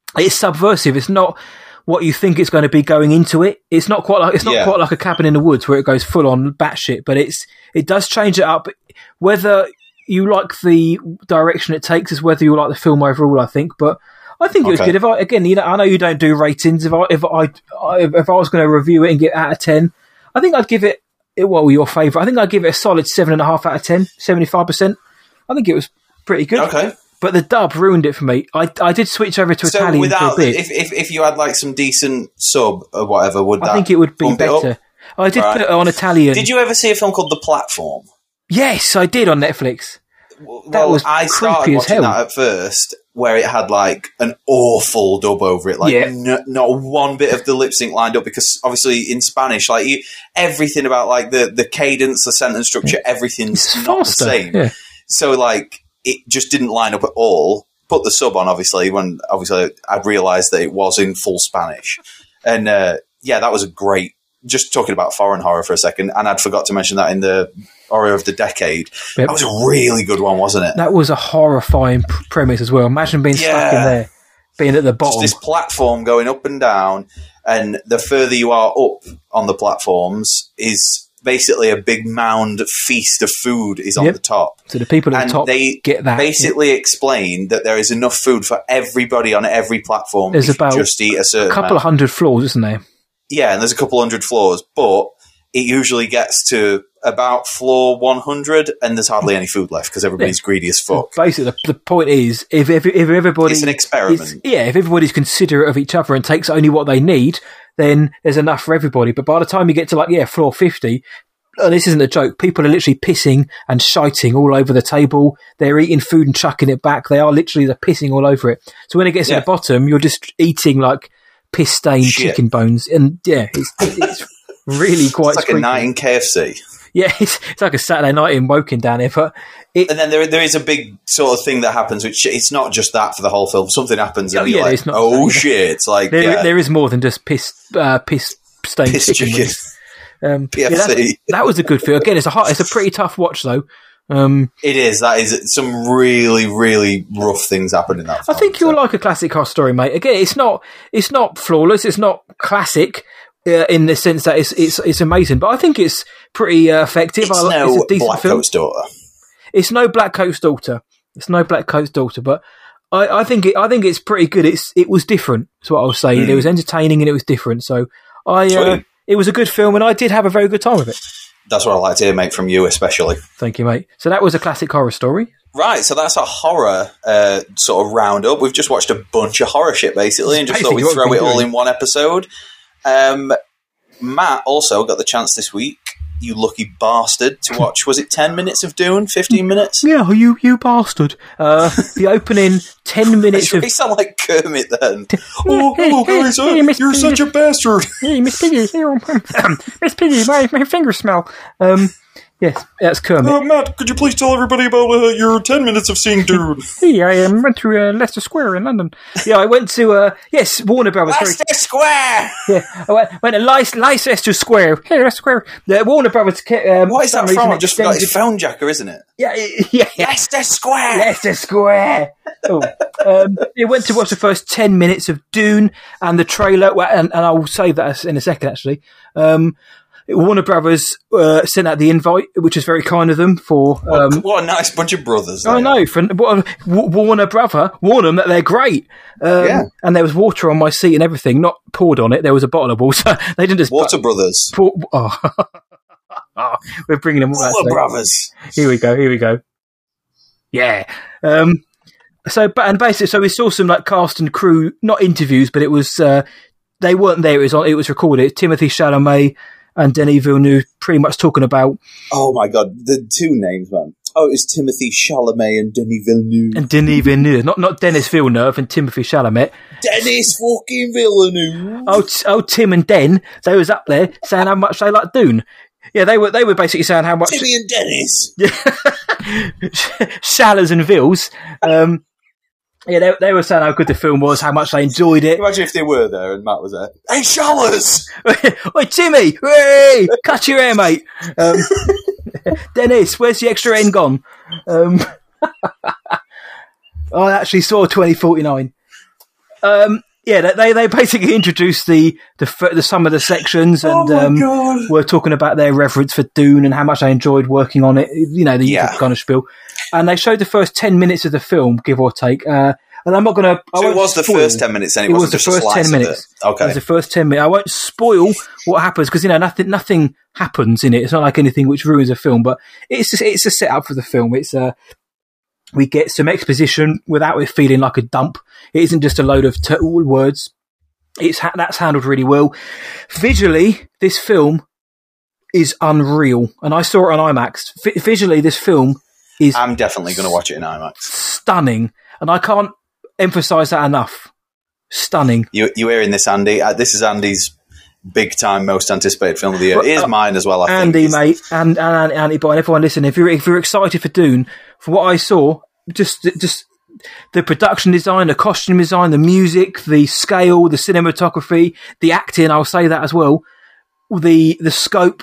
it's subversive. It's not what you think it's going to be going into it. It's not quite like it's not Yeah. quite like a Cabin in the Woods where it goes full on batshit, but it's it does change it up. Whether you like the direction it takes is whether you like the film overall, I think. But I think it was Okay. good. If I again, you know, I know you don't do ratings. If I if I if I was going to review it and get out of ten, I think I'd give it. What were your favourite? I think I'd give it a solid seven and a half out of ten, seventy-five percent. I think it was pretty good. Okay. But the dub ruined it for me. I I did switch over to So Italian without, for a bit. if, if if you had like some decent sub or whatever, would that I think it would be bump it up? better. I did Right. put it on Italian. Did you ever see a film called The Platform? Yes, I did on Netflix. Well, was I started creepy as watching hell. that at first, where it had like an awful dub over it, like Yeah. n- not one bit of the lip sync lined up. Because obviously in Spanish, like you, everything about like the the cadence, the sentence structure, everything's It's not faster. the same. Yeah. So like it just didn't line up at all. Put the sub on, obviously, when obviously I realised that it was in full Spanish, and uh, yeah, that was a great. Just talking about foreign horror for a second, and I'd forgot to mention that in the horror of the decade. Yep. That was a really good one, wasn't it? That was a horrifying pr- premise as well. Imagine being stuck Yeah. in there, being at the Just bottom. this platform going up and down, and the further you are up on the platforms is basically a big mound feast of food is on Yep. the top. So the people at And the top they get that. basically explain that there is enough food for everybody on every platform. There's if you about just eat a certain a couple amount. of hundred floors, isn't there? Yeah, and there's a couple hundred floors, but it usually gets to about floor one hundred, and there's hardly any food left because everybody's greedy as fuck. Basically, the, the point is, if if, if everybody, It's an experiment. is- yeah, if everybody's considerate of each other and takes only what they need, then there's enough for everybody. But by the time you get to like yeah, floor fifty, and this isn't a joke, people are literally pissing and shiting all over the table. They're eating food and chucking it back. They are literally they're pissing all over it. So when it gets Yeah. to the bottom, you're just eating like piss stained Shit. chicken bones, and yeah, it's, it's really quite It's like creepy. a night in K F C. Yeah, it's, it's like a Saturday night in Woking down here, but it, And then there, there is a big sort of thing that happens, which it's not just that for the whole film. Something happens, and Oh, you're yeah, like, it's not oh that. shit! It's like there, yeah, there is more than just piss, uh, piss stained piss chicken chicken, wings. Um, P F yeah, C. that, that was a good film. Again, it's a hot, it's a pretty tough watch though. Um, It is. That is some really, really rough things happen in that I film. think you'll so. like a classic horror story, mate. Again, it's not, it's not flawless. It's not classic uh, in the sense that it's, it's, it's amazing, but I think it's pretty uh, effective. It's I, like- no it's a decent film. Blackcoat's daughter. It's no Black Coat's daughter. It's no Black Coat's daughter, but I, I think it, I think it's pretty good. It's it was different. That's what I was saying. Mm. It was entertaining and it was different. So I, uh, Sweet. it was a good film, and I did have a very good time with it. That's what I like to hear, mate, from you especially. Thank you, mate. So that was a classic horror story. Right, so that's a horror uh, sort of roundup. We've just watched a bunch of horror shit, basically, and just thought Basically we'd what throw we've it been all doing. in one episode. Um, Matt also got the chance this week, you lucky bastard, to watch, was it ten minutes of Dune? fifteen minutes? Yeah, you you bastard. Uh, the opening ten minutes of You sound like Kermit then. Oh, hello guys, uh, Hey, Miss you're Piggy. such a bastard. hey, Miss Piggy, here, Miss Piggy, my my fingers smell. Um, yes, that's Kermit. Uh, Matt, could you please tell everybody about uh, your ten minutes of seeing Dune? Hey, I um, went to uh, Leicester Square in London. Yeah, I went to uh, yes, Warner Brothers. Very- Leicester Square! Yeah, I went, went to Leic- Leicester Square. Hey, Leicester Square. The Warner Brothers. Um, What is for some that from? reason I just forgot. extended- It's Phone Jacker, isn't it? Yeah, yeah, yeah. Leicester Square! Leicester Square. Oh. um, I went to watch the first ten minutes of Dune and the trailer, well, and, and I will save that in a second, actually. Um, Warner Brothers uh, sent out the invite, which is very kind of them for... What, Um, what a nice bunch of brothers. I they know, are. for what a- W- Warner Brother, warn them that they're great. Um, Yeah. And there was water on my seat and everything, not poured on it. There was a bottle of water. They didn't just... Water Brothers. Pour, oh. Oh, we're bringing them all that Water stuff. Brothers. Here we go. Here we go. Yeah. Um, so, but and basically, so we saw some like cast and crew, not interviews, but it was uh, they weren't there. It was on. It was recorded. Timothy Chalamet and Denis Villeneuve, pretty much talking about Oh my god, the two names, man. Oh, it's Timothy Chalamet and Denis Villeneuve. and Denis Villeneuve, not not Dennis Villeneuve and Timothy Chalamet. Dennis fucking Villeneuve. Oh, t- oh, Tim and Den, they was up there saying how much they like Dune. Yeah, they were they were basically saying how much Timmy and Dennis. Shallers and Vills. Um, yeah, they, they were saying how good the film was, how much they enjoyed it. Imagine if they were there and Matt was there. Hey, Shallers! Oi, Timmy! Hey, cut your hair, mate. Um, Dennis, where's the extra end gone? Um, I actually saw twenty forty-nine. Um, yeah, they they basically introduced the the, the some of the sections, and oh my um, were talking about their reverence for Dune and how much they enjoyed working on it. You know, the yeah. kind of spiel. And they showed the first ten minutes of the film, give or take. Uh, and I'm not going to. So it was the spoil. first ten minutes, and it, it wasn't was just the first ten minutes. Okay, it was the first ten minutes. I won't spoil what happens because you know nothing. Nothing happens in it. It's not like anything which ruins a film, but it's just, it's a setup for the film. It's a. Uh, we get some exposition without it feeling like a dump. It isn't just a load of t- words. It's ha- that's handled really well. Visually, this film is unreal, and I saw it on IMAX. V- visually, this film is. I'm definitely going to watch it in IMAX. Stunning, and I can't emphasize that enough. Stunning. You you hearing this, Andy? Uh, this is Andy's big time, most anticipated film of the year. But, it is uh, mine as well. I Andy, think. mate, and and Andy, boy, and everyone listening. If you're if you're excited for Dune, for what I saw, just just. The production design, the costume design, the music, the scale, the cinematography, the acting, I'll say that as well. The the scope.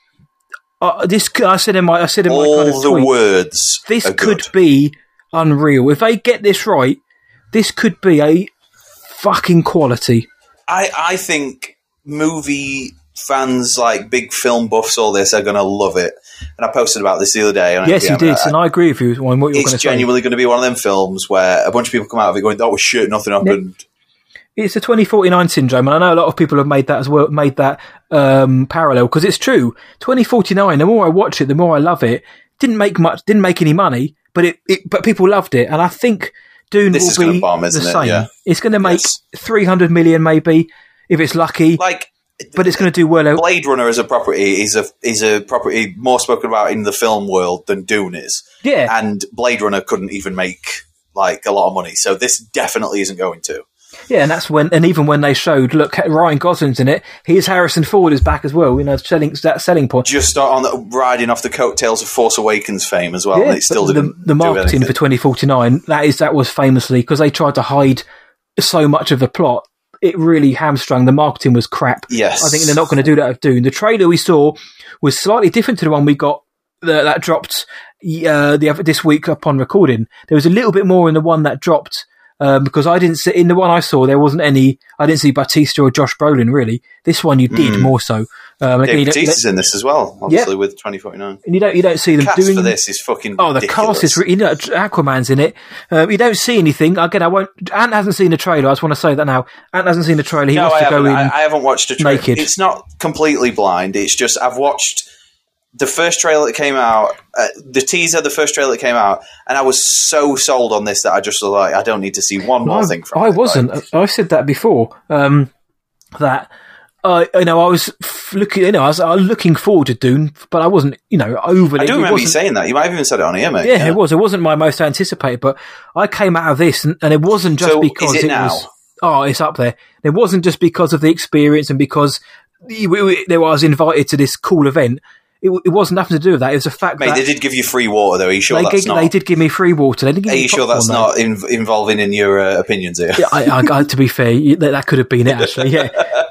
Uh, this I said in my I said in all my kind of the tweet, words. This are could good. be unreal if they get this right. This could be a fucking quality. I I think movie fans, like big film buffs, all this are going to love it. And I posted about this the other day on Yes, N P M, you did, and I, and I agree with you on what you're going to say. It's genuinely going to be one of them films where a bunch of people come out of it going, "That was shit, nothing happened." It's a twenty forty-nine syndrome, and I know a lot of people have made that as well, made that um, parallel because it's true. twenty forty-nine. The more I watch it, the more I love it. Didn't make much, didn't make any money, but it, it but people loved it, and I think Dune This will is be bomb, the isn't it? same. Yeah. It's going to make Yes. three hundred million, maybe if it's lucky. Like. But it's going to do well. Blade Runner as a property is a is a property more spoken about in the film world than Dune is. Yeah. And Blade Runner couldn't even make like a lot of money, so this definitely isn't going to. Yeah, and that's when, and even when they showed, look, Ryan Gosling's in it. Here's Harrison Ford is back as well. You know, selling that selling point. Just on the, riding off the coattails of Force Awakens fame as well. Yeah, and it still but didn't the, the marketing do for twenty forty-nine. That is that was famously because they tried to hide so much of the plot. It really hamstrung. The marketing was crap. Yes. I think they're not going to do that with Dune. The trailer we saw was slightly different to the one we got the, that dropped uh, the other, this week upon recording. There was a little bit more in the one that dropped um, because I didn't see in the one I saw there wasn't any. I didn't see Bautista or Josh Brolin really. This one you did mm. more so. Um, yeah, Bautista's in this as well, obviously, yep. with twenty forty-nine. And you don't you don't see them cast doing for this is fucking. Oh, the ridiculous. cast is you know Aquaman's in it. Um, you don't see anything. Again, I won't. Ant hasn't seen the trailer. I just want to say that now. Ant hasn't seen the trailer. He no, wants I to haven't. go in. I, I haven't watched a trailer. Naked. It's not completely blind. It's just I've watched the first trailer that came out, uh, the teaser, the first trailer that came out, and I was so sold on this that I just was like, I don't need to see one more I, thing from I it. wasn't. Like, I said that before. Um, that. Uh, you know, I was looking. You know, I was, I was looking forward to Dune, but I wasn't. You know, overly. I do remember you saying that. You might have even said it on here, mate. Yeah, yeah, it was. It wasn't my most anticipated, but I came out of this, and, and it wasn't just so because is it, it now? was. Oh, it's up there. It wasn't just because of the experience and because we, we, I was invited to this cool event. It, it wasn't nothing to do with that. It was a fact Mate, that they did give you free water, though. Are you sure they, that's gave, not? they did give me free water. They didn't give Are me you sure that's popcorn, not in, involving in your uh, opinions here? Yeah, I, I, to be fair, that, that could have been it actually. Yeah,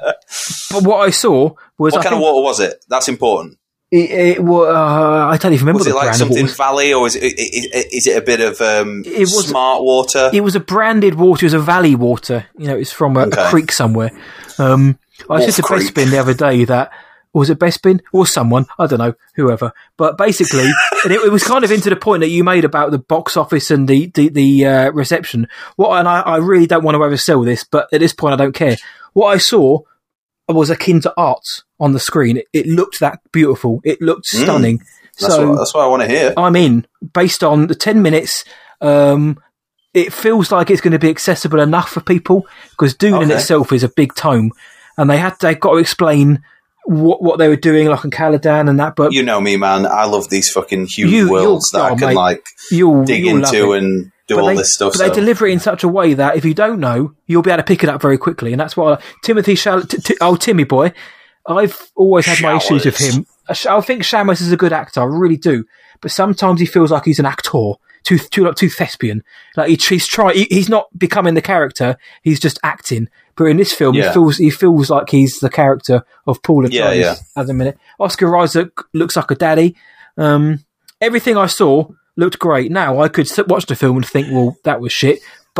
but what I saw was what I kind think of water was it? That's important. It, it, uh, I don't even remember. Was the it like brand something of Valley, or is it, is, is it a bit of um, it was, smart water? It was a branded water. It was a valley water. You know, it's from a, okay. a creek somewhere. Um, I Wolf said to Creek. Bespin the other day that. Or was it Bespin or someone? I don't know, whoever. But basically, and it, it was kind of into the point that you made about the box office and the the, the uh, reception. What and I, I really don't want to oversell this, but at this point, I don't care. What I saw was akin to art on the screen. It, it looked that beautiful. It looked stunning. Mm, that's so what, that's what I want to hear. I'm in based on the ten minutes. Um, it feels like it's going to be accessible enough for people because Dune okay. in itself is a big tome, and they had they got to explain. What what they were doing, like in Caladan and that, but you know me, man. I love these fucking huge you, worlds that oh, I can mate, like you'll, dig you'll into and do but all they, this stuff. But so. they deliver it in such a way that if you don't know, you'll be able to pick it up very quickly, and that's why Timothy Shal- t- t- oh Timmy boy, I've always had Showers. my issues with him. I think Shamus is a good actor, I really do, but sometimes he feels like he's an actor. Too, too, like, too thespian. Like he, he's trying. He, he's not becoming the character. He's just acting. But in this film, yeah. he feels he feels like he's the character of Paul Atreides. Yeah, yeah. As a minute, Oscar Isaac looks like a daddy. Um, everything I saw looked great. Now I could watch the film and think, well, that was shit. But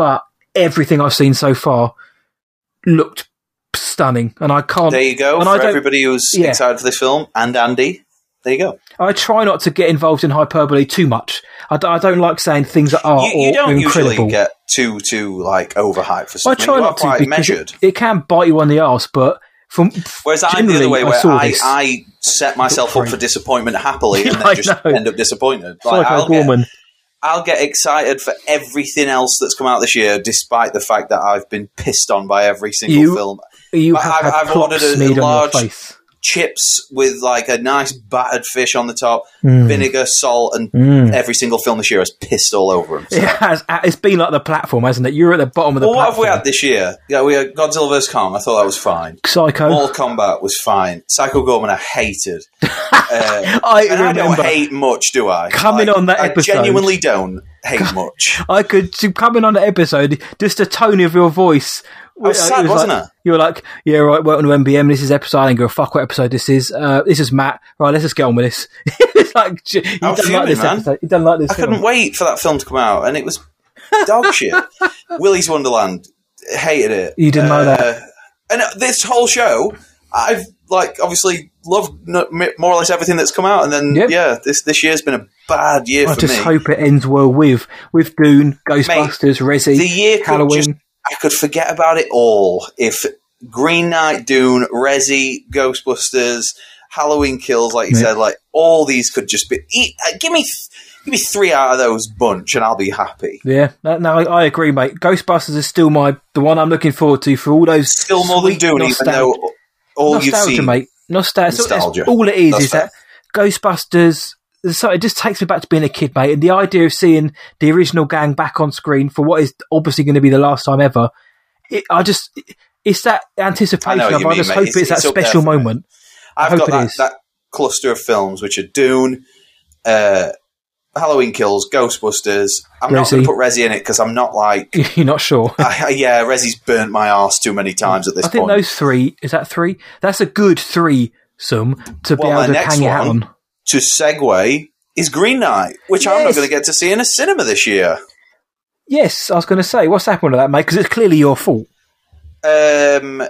everything I've seen so far looked stunning, and I can't. There you go. And for I don't- everybody who's yeah. excited for this film, and Andy, there you go. I try not to get involved in hyperbole too much. I, d- I don't like saying things that are You, you or don't incredible. usually get too too like overhyped for I something. try You are not to quite because measured. it, it can bite you on the arse, but from Whereas I'm the generally, other way, I where saw I, this. I set myself up for disappointment happily, and I then just know. end up disappointed. Psycho Like, I'll get, Gorman. I'll get excited for everything else that's come out this year, despite the fact that I've been pissed on by every single You- film. You But have I've- had I've plot ordered a- a smeared on large- your face. Chips with like a nice battered fish on the top, Mm. vinegar, salt, and Mm. every single film this year has pissed all over them. So. It has. It's been like the platform, hasn't it? You're at the bottom of the Well, what have platform. we had this year? Yeah, we had Godzilla versus. Kong. I thought that was fine. Psycho. Mortal Kombat was fine. Psycho Gorman I hated. Uh, I and I don't remember hate much, do I? coming Like, on that I episode. genuinely don't hate much. I could to come in on the episode, just the tone of your voice. I was sad, it wasn't like, it? You were like, yeah, right, welcome to M B M. This is episode. I didn't go, fuck what episode this is. Uh, this is Matt. Right, let's just get on with this. It's like, you I'm don't like fuming, this man. episode. You don't like this I film. couldn't wait for that film to come out, and it was dog shit. Willy's Wonderland, hated it. You didn't know that. And this whole show, I've like obviously loved no- more or less everything that's come out, and then Yep. yeah, this this year's been a bad year I for just me. hope it ends well with with Dune, Ghostbusters, Resi, the year could Halloween. just I could forget about it all if Green Knight, Dune, Resi, Ghostbusters, Halloween Kills, like you Yeah. said, like all these could just be. Eat, uh, give me, give me three out of those bunch, and I'll be happy. Yeah, no, no, I, I agree, mate. Ghostbusters is still my the one I'm looking forward to for all those Still more than sweet Dune, even nostalgia- though all you've nostalgia, seen. mate. Nostalgia. So that's- Nostalgia. all it is That's is fair. that Ghostbusters. So it just takes me back to being a kid, mate. And the idea of seeing the original gang back on screen for what is obviously going to be the last time ever. It, I just, it's that anticipation I know what of. you I mean, just mate. hope It's- it's, it's that up there special for me. moment. I I've hope got it that, is. that cluster of films, which are Dune, uh, Halloween Kills, Ghostbusters. I'm not going Resi. to put Resi in it because I'm not like. You're not sure. I, yeah, Resi's burnt my arse too many times at this I think point. those three is that three. That's a good three sum to Well, be my able to next hang your hat one- on. To segue is Green Knight, which I'm not Yes. going to get to see in a cinema this year. Yes, I was going to say, what's happened to that, mate? Because it's clearly your fault. Um,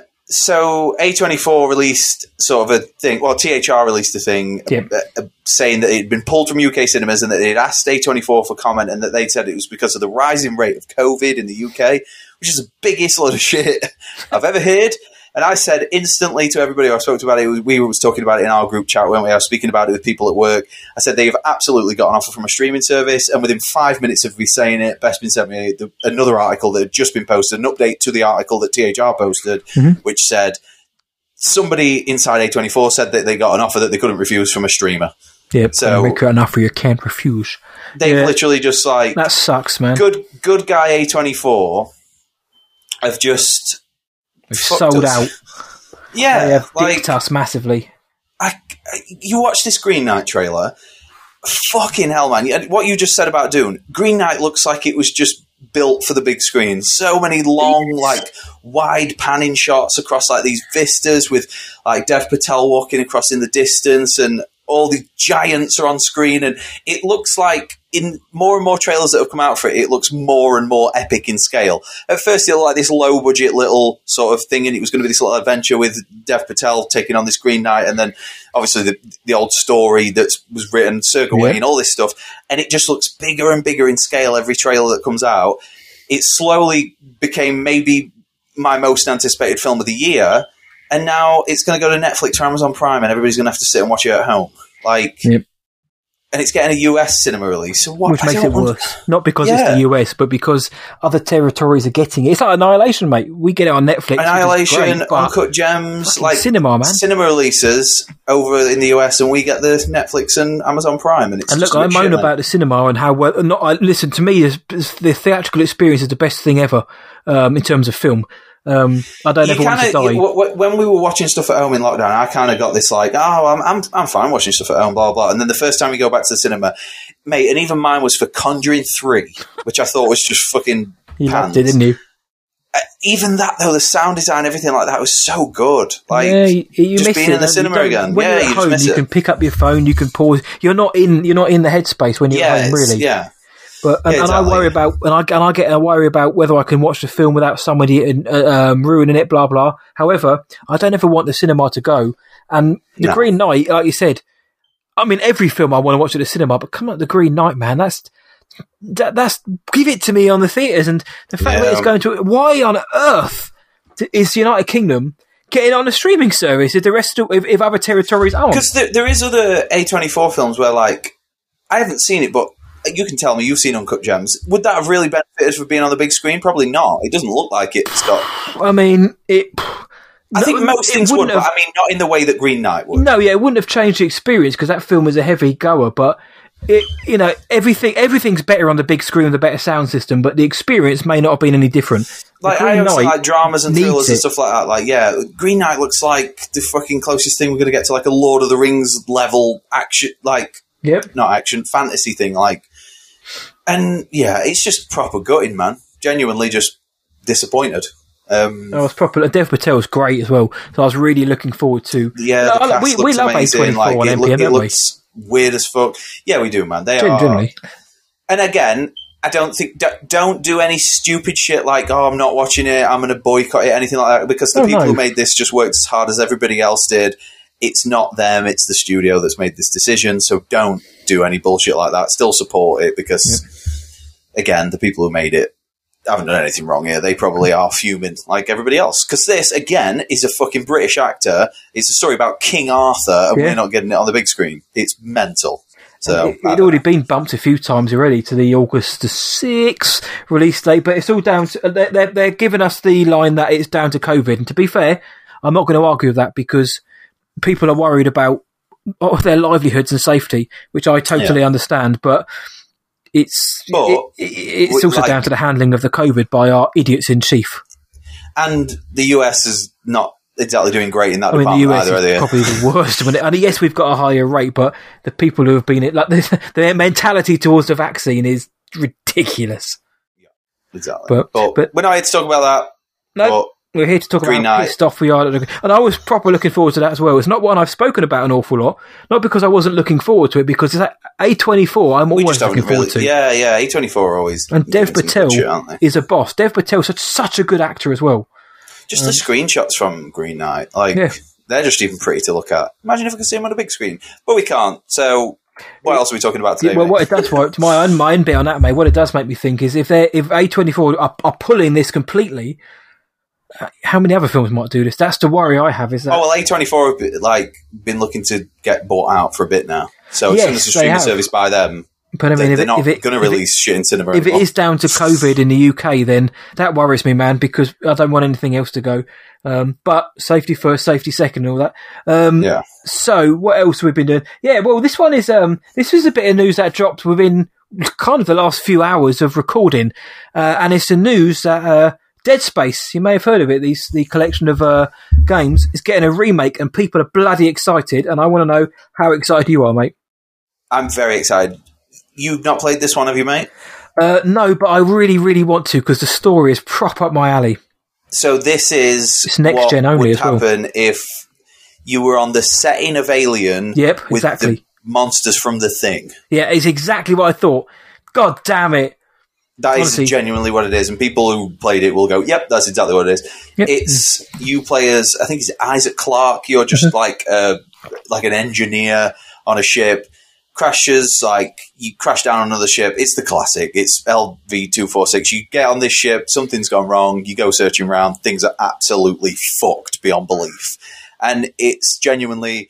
so A twenty-four released sort of a thing. Well, T H R released a thing Yep. uh, uh, saying that it had been pulled from U K cinemas and that they'd asked A twenty-four for comment and that they'd said it was because of the rising rate of COVID in the U K, which is the biggest load of shit I've ever heard. And I said instantly to everybody who I spoke to about it, we were talking about it in our group chat, weren't we? I was speaking about it with people at work. I said they've absolutely got an offer from a streaming service, and within five minutes of me saying it, Best been sent me the, another article that had just been posted, an update to the article that T H R posted, Mhm. which said somebody inside A twenty-four said that they got an offer that they couldn't refuse from a streamer. Yep. So- make it an offer you can't refuse. They've Yeah. literally just like That sucks, man. good, good guy A twenty-four have just We've fucked sold us. out. yeah, They have like. dicked us massively. I, you watch this Green Knight trailer, fucking hell, man! You- What you just said about Dune, Green Knight looks like it was just built for the big screen. So many long, like wide panning shots across like these vistas with like Dev Patel walking across in the distance, and all the giants are on screen, and it looks like in more and more trailers that have come out for it, it looks more and more epic in scale. At first, it looked like this low budget little sort of thing, and it was going to be this little adventure with Dev Patel taking on this Green Knight, and then obviously the the old story that was written, Circa Yeah. Wayne, all this stuff, and it just looks bigger and bigger in scale every trailer that comes out. It slowly became maybe my most anticipated film of the year, and now it's going to go to Netflix or Amazon Prime, and everybody's going to have to sit and watch it at home. Like, Yep. and it's getting a U S cinema release. So what? Which I makes don't it want- worse. Not because Yeah. it's the U S, but because other territories are getting it. It's like Annihilation, mate. We get it on Netflix. which is Annihilation, great, but Uncut Gems, fucking like cinema, man. cinema releases over in the U S, and we get the Netflix and Amazon Prime. And it's And just look, a I bit moan shit, about the cinema and how well. Not, I, listen, to me, it's, it's- the theatrical experience is the best thing ever um, in terms of film. Um, I don't You ever want to kinda, die. you, w- w- when we were watching stuff at home in lockdown, I kind of got this like, oh, I'm, I'm I'm fine watching stuff at home, blah blah. And then the first time we go back to the cinema, mate, and even mine was for Conjuring three, which I thought was just fucking You pants. loved it, didn't you? Uh, even that though, the sound design, everything like that was so good. Like, yeah, you, you just miss being it. in the You cinema don't- again. When Yeah, you're you at just home, miss you it. can pick up your phone. You can pause. You're not in. You're not in the headspace when you're yeah, at home. it's- Really. yeah. But and, Yeah, and I exactly. worry about and I and I get I worry about whether I can watch the film without somebody uh, um, ruining it. Blah blah. However, I don't ever want the cinema to go. And the No. Green Knight, like you said, I mean, every film I want to watch at the cinema, but come on, the Green Knight, man, that's that, that's give it to me on the theatres. And the fact Yeah. that it's going to, why on earth is the United Kingdom getting on a streaming service if the rest of if, if other territories aren't? Because there, there is other A twenty-four films where, like, I haven't seen it, but you can tell me you've seen Uncut Gems. Would that have really benefited for being on the big screen? Probably not. It doesn't look like it, Scott. I mean, it. I no, think most it things would, wouldn't but have- I mean, not in the way that Green Knight would. No, yeah, it wouldn't have changed the experience because that film was a heavy goer. But it, you know, everything everything's better on the big screen with a better sound system, but the experience may not have been any different. The Like, Green I also Knight like dramas and needs thrillers and it. stuff like that. Like, yeah, Green Knight looks like the fucking closest thing we're going to get to, like, a Lord of the Rings level action, like, Yep. not action, fantasy thing. Like, and yeah, it's just proper gutting, man. Genuinely just disappointed. Um, I was proper. Dev Patel's great as well, so I was really looking forward to. Yeah, No, the I like- cast we looks we love A amazing. twenty four Like, on it, M look, P M, it don't we? looks weird as fuck. Yeah, we do, man. They Gen- are. Generally, And again, I don't think d- don't do any stupid shit like, oh, I'm not watching it, I'm going to boycott it, anything like that, because the Oh, people no. who made this just worked as hard as everybody else did. It's not them; it's the studio that's made this decision. So don't do any bullshit like that. Still support it because, again, the people who made it haven't done anything wrong here. They probably are fuming like everybody else. Because this, again, is a fucking British actor. It's a story about King Arthur, and Yeah. we're not getting it on the big screen. It's mental. So it, it'd already been bumped a few times already to the August the sixth release date, but it's all down to they're, they're, they're giving us the line that it's down to COVID. And to be fair, I'm not going to argue with that because people are worried about oh, their livelihoods and safety, which I totally Yeah. understand. But it's But it, it, it's with, also like- down to the handling of the COVID by our idiots in chief. And the U S is not exactly doing great in that I mean, the department U S either, are is they? probably the worst. When it, and yes, we've got a higher rate, but the people who have been it, like the, their mentality towards the vaccine is ridiculous. Exactly. But- But, but- we're not here to talk about that. No, But we're here to talk Green about Knight. how pissed off we are. at the- And I was proper looking forward to that as well. It's not one I've spoken about an awful lot, not because I wasn't looking forward to it, because it's A twenty-four I'm we always just haven't looking forward really. to. Yeah, yeah. A twenty-four are always. And Dev doing some Patel good shit, aren't they? is a boss. Dev Patel's such, such a good actor as well. Just the screenshots from Green Knight, like Yeah. they're just even pretty to look at. Imagine if we could see him on a big screen, but we can't. So, what else are we talking about today? Yeah, well, mate? what it does, what, my own, my own bit on that, mate, what it does make me think is if they if A twenty-four are, are pulling this completely, uh, how many other films might do this? That's the worry I have. Is that Oh well, A twenty-four have been, like been looking to get bought out for a bit now. So as Yes, soon as the they streaming have. service by them, but I mean, they, if they're it, not if it, going to if it- release shit in cinema. If it anymore. is down to COVID in the U K, then that worries me, man, because I don't want anything else to go. Um, but safety first, safety second, and all that. Um, yeah, So what else have we been doing? Yeah, well, this one is um, this was a bit of news that dropped within kind of the last few hours of recording, uh, and it's the news that uh, Dead Space, you may have heard of it, these the collection of uh, games, is getting a remake, and people are bloody excited. And I want to know how excited you are, mate. I'm very excited. You've not played this one, have you, mate? Uh, no, but I really, really want to because the story is prop up my alley. So this is It's next what gen only would as well. happen if you were on the setting of Alien. Yep, with exactly. the monsters from The Thing. Yeah, it's exactly what I thought. God damn it. That Honestly. is genuinely what it is, and people who played it will go, "Yep, that's exactly what it is." Yep. It's you play as I think it's Isaac Clarke. You're just Mm-hmm. like a, like an engineer on a ship. Crashes, like you crash down on another ship. It's the classic. It's L V two forty-six. You get on this ship, something's gone wrong. You go searching around. Things are absolutely fucked beyond belief, and it's genuinely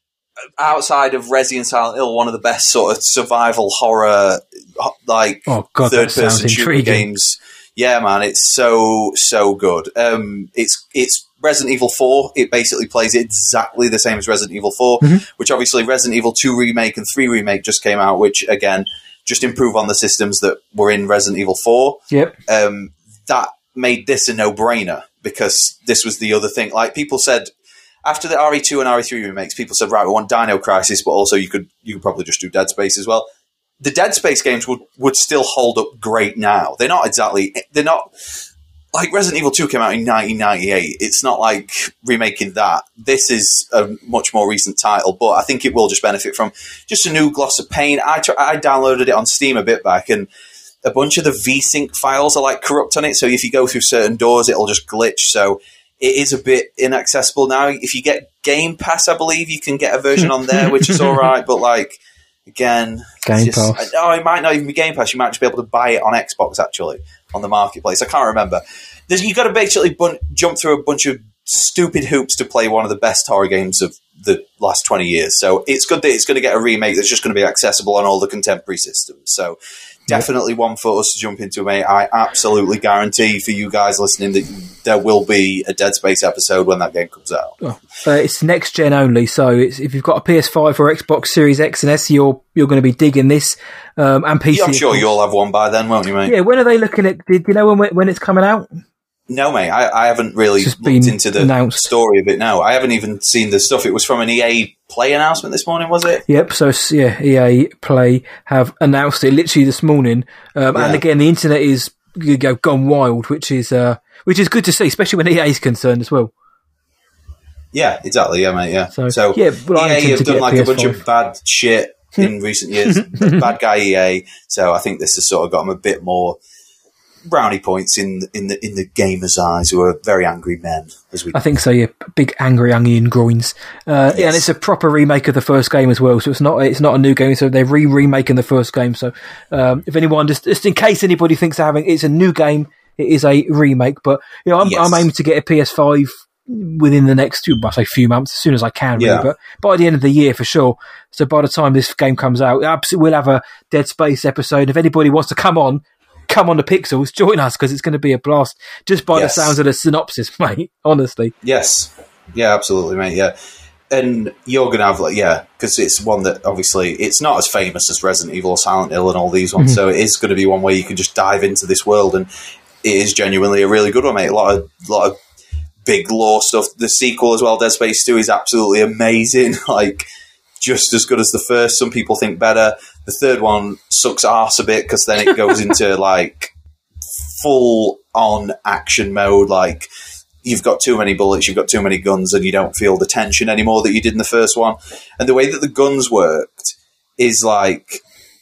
outside of Resi and Silent Hill, one of the best sort of survival horror, like Oh, God, that third sounds person shooter intriguing. games. Yeah, man, it's so so good. Um, it's it's Resident Evil four. It basically plays exactly the same as Resident Evil four, Mm-hmm. which obviously Resident Evil two remake and three remake just came out, which again just improve on the systems that were in Resident Evil four. Yep. Um, that made this a no brainer because this was the other thing. Like people said. After the R E two and R E three remakes, people said, right, we want Dino Crisis, but also you could you could probably just do Dead Space as well. The Dead Space games would, would still hold up great now. They're not exactly... They're not... Like, Resident Evil two came out in nineteen ninety-eight. It's not like remaking that. This is a much more recent title, but I think it will just benefit from just a new gloss of paint. I, tr- I downloaded it on Steam a bit back, and a bunch of the VSync files are like corrupt on it. So if you go through certain doors, it'll just glitch. So it is a bit inaccessible now. If you get Game Pass, I believe you can get a version on there, which is all right. But like again, Game just, Pass. Oh, it might not even be Game Pass. You might just be able to buy it on Xbox actually on the marketplace. I can't remember. There's, you've got to basically bun- jump through a bunch of stupid hoops to play one of the best horror games of the last twenty years. So it's good that it's going to get a remake that's just going to be accessible on all the contemporary systems. So definitely one for us to jump into, mate. I absolutely guarantee for you guys listening that there will be a Dead Space episode when that game comes out. Oh, uh, it's next gen only, so it's, if you've got a P S five or Xbox Series X and S, you're you're going to be digging this, um, and P C. Yeah, I'm sure you'll have one by then, won't you, mate? Yeah, when are they looking at? Did you know when when it's coming out? No, mate, I, I haven't really looked into the announced. story of it now. I haven't even seen the stuff. It was from an E A Play announcement this morning, was it? Yep, so yeah, E A Play have announced it literally this morning. Um, Yeah. And again, the internet is you go, gone wild, which is uh, which is good to see, especially when E A is concerned as well. Yeah, exactly, yeah, mate, yeah. So, So, yeah, well, I E A intend have to done get like P a S bunch five. of bad shit in recent years. Bad guy E A. So I think this has sort of got them a bit more brownie points in in the in the gamers' eyes, who are very angry men, as we I think so. Yeah, big angry onion groins. Uh, Yes. yeah, and it's a proper remake of the first game as well. So it's not it's not a new game. So they're re remaking the first game. So um, if anyone just just in case anybody thinks they're having it's a new game, it is a remake. But you know, I'm, Yes. I'm aiming to get a P S five within the next two, well, I say few months, as soon as I can. Really, Yeah. but by the end of the year for sure. So by the time this game comes out, absolutely, we'll have a Dead Space episode. If anybody wants to come on. Come on the Pixels, join us because it's going to be a blast just by Yes. the sounds of the synopsis, mate. Honestly, Yes. Yeah, absolutely, mate. Yeah. And you're going to have, like, yeah, because it's one that obviously it's not as famous as Resident Evil or Silent Hill and all these ones. Mhm. So it is going to be one where you can just dive into this world. And it is genuinely a really good one, mate. A lot of, lot of big lore stuff. The sequel as well, Dead Space two, is absolutely amazing. Like, just as good as the first. Some people think better. The third one sucks arse a bit because then it goes into like full on action mode. Like, you've got too many bullets, you've got too many guns, and you don't feel the tension anymore that you did in the first one. And the way that the guns worked is like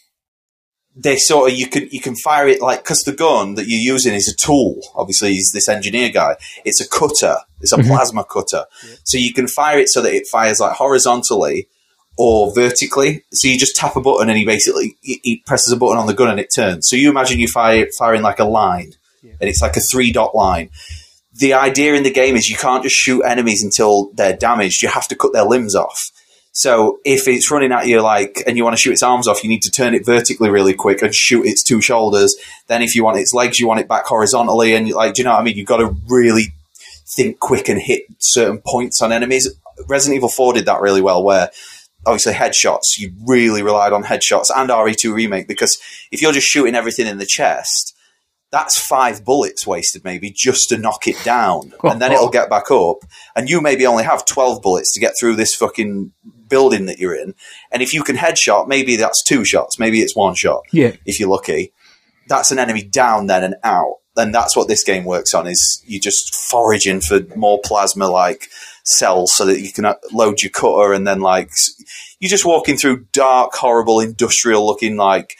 they sort of you can you can fire it like because the gun that you're using is a tool. Obviously, he's this engineer guy. It's a cutter. It's a Mhm. plasma cutter. Yeah. So you can fire it so that it fires like horizontally or vertically. So you just tap a button and he basically he, he presses a button on the gun and it turns. So you imagine you fire firing like a line, yeah. and it's like a three dot line. The idea in the game is you can't just shoot enemies until they're damaged. You have to cut their limbs off. So if it's running at you like, and you want to shoot its arms off, you need to turn it vertically really quick and shoot its two shoulders. Then if you want its legs, you want it back horizontally. And like, do you know what I mean? You've got to really think quick and hit certain points on enemies. Resident Evil four did that really well, where obviously headshots, you really relied on headshots, and R E two Remake, because if you're just shooting everything in the chest, that's five bullets wasted maybe just to knock it down. And then it'll get back up. And you maybe only have twelve bullets to get through this fucking building that you're in. And if you can headshot, maybe that's two shots. Maybe it's one shot. Yeah. If you're lucky. That's an enemy down then and out. And that's what this game works on, is you just foraging for more plasma-like cells so that you can load your cutter, and then like you're just walking through dark, horrible, industrial-looking like...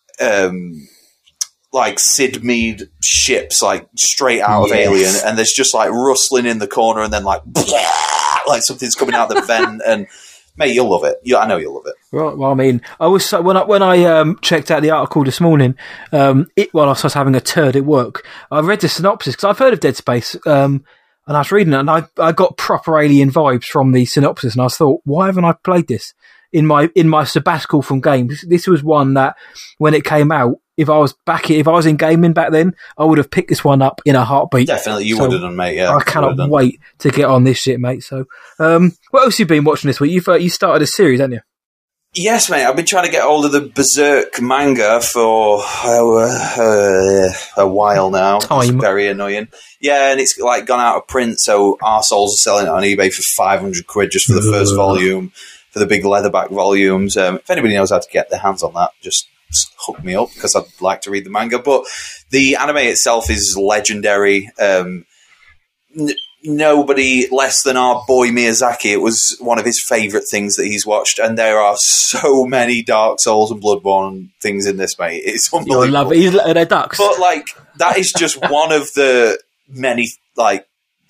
um like Sid Mead ships, like straight out of Yes. Alien, and there's just like rustling in the corner, and then like like something's coming out the vent, and mate, you'll love it. You, I know you'll love it. Right. Well, I mean, I was when I when I um, checked out the article this morning, um, it while I was having a turd at work, I read the synopsis because I've heard of Dead Space, um, and I was reading it, and I I got proper Alien vibes from the synopsis, and I thought, why haven't I played this in my in my sabbatical from games? This was one that when it came out, if I was back, if I was in gaming back then, I would have picked this one up in a heartbeat. Definitely, you So, would have done, mate. Yeah, I cannot wait to get on this shit, mate. So, um, what else have you been watching this week? You've uh, you started a series, haven't you? Yes, mate. I've been trying to get hold of the Berserk manga for uh, uh, a while now. Time. It's very annoying. Yeah, and it's like gone out of print, so arseholes are selling it on eBay for five hundred quid just for the first volume, for the big leatherback volumes. Um, if anybody knows how to get their hands on that, just hook me up, because I'd like to read the manga. But the anime itself is legendary. Um, nobody less than our boy Miyazaki. It was one of his favourite things that he's watched, and there are so many Dark Souls and Bloodborne things in this, mate. It's unbelievable. You'll love it. They're ducks. But, like, that is just one of the many, like,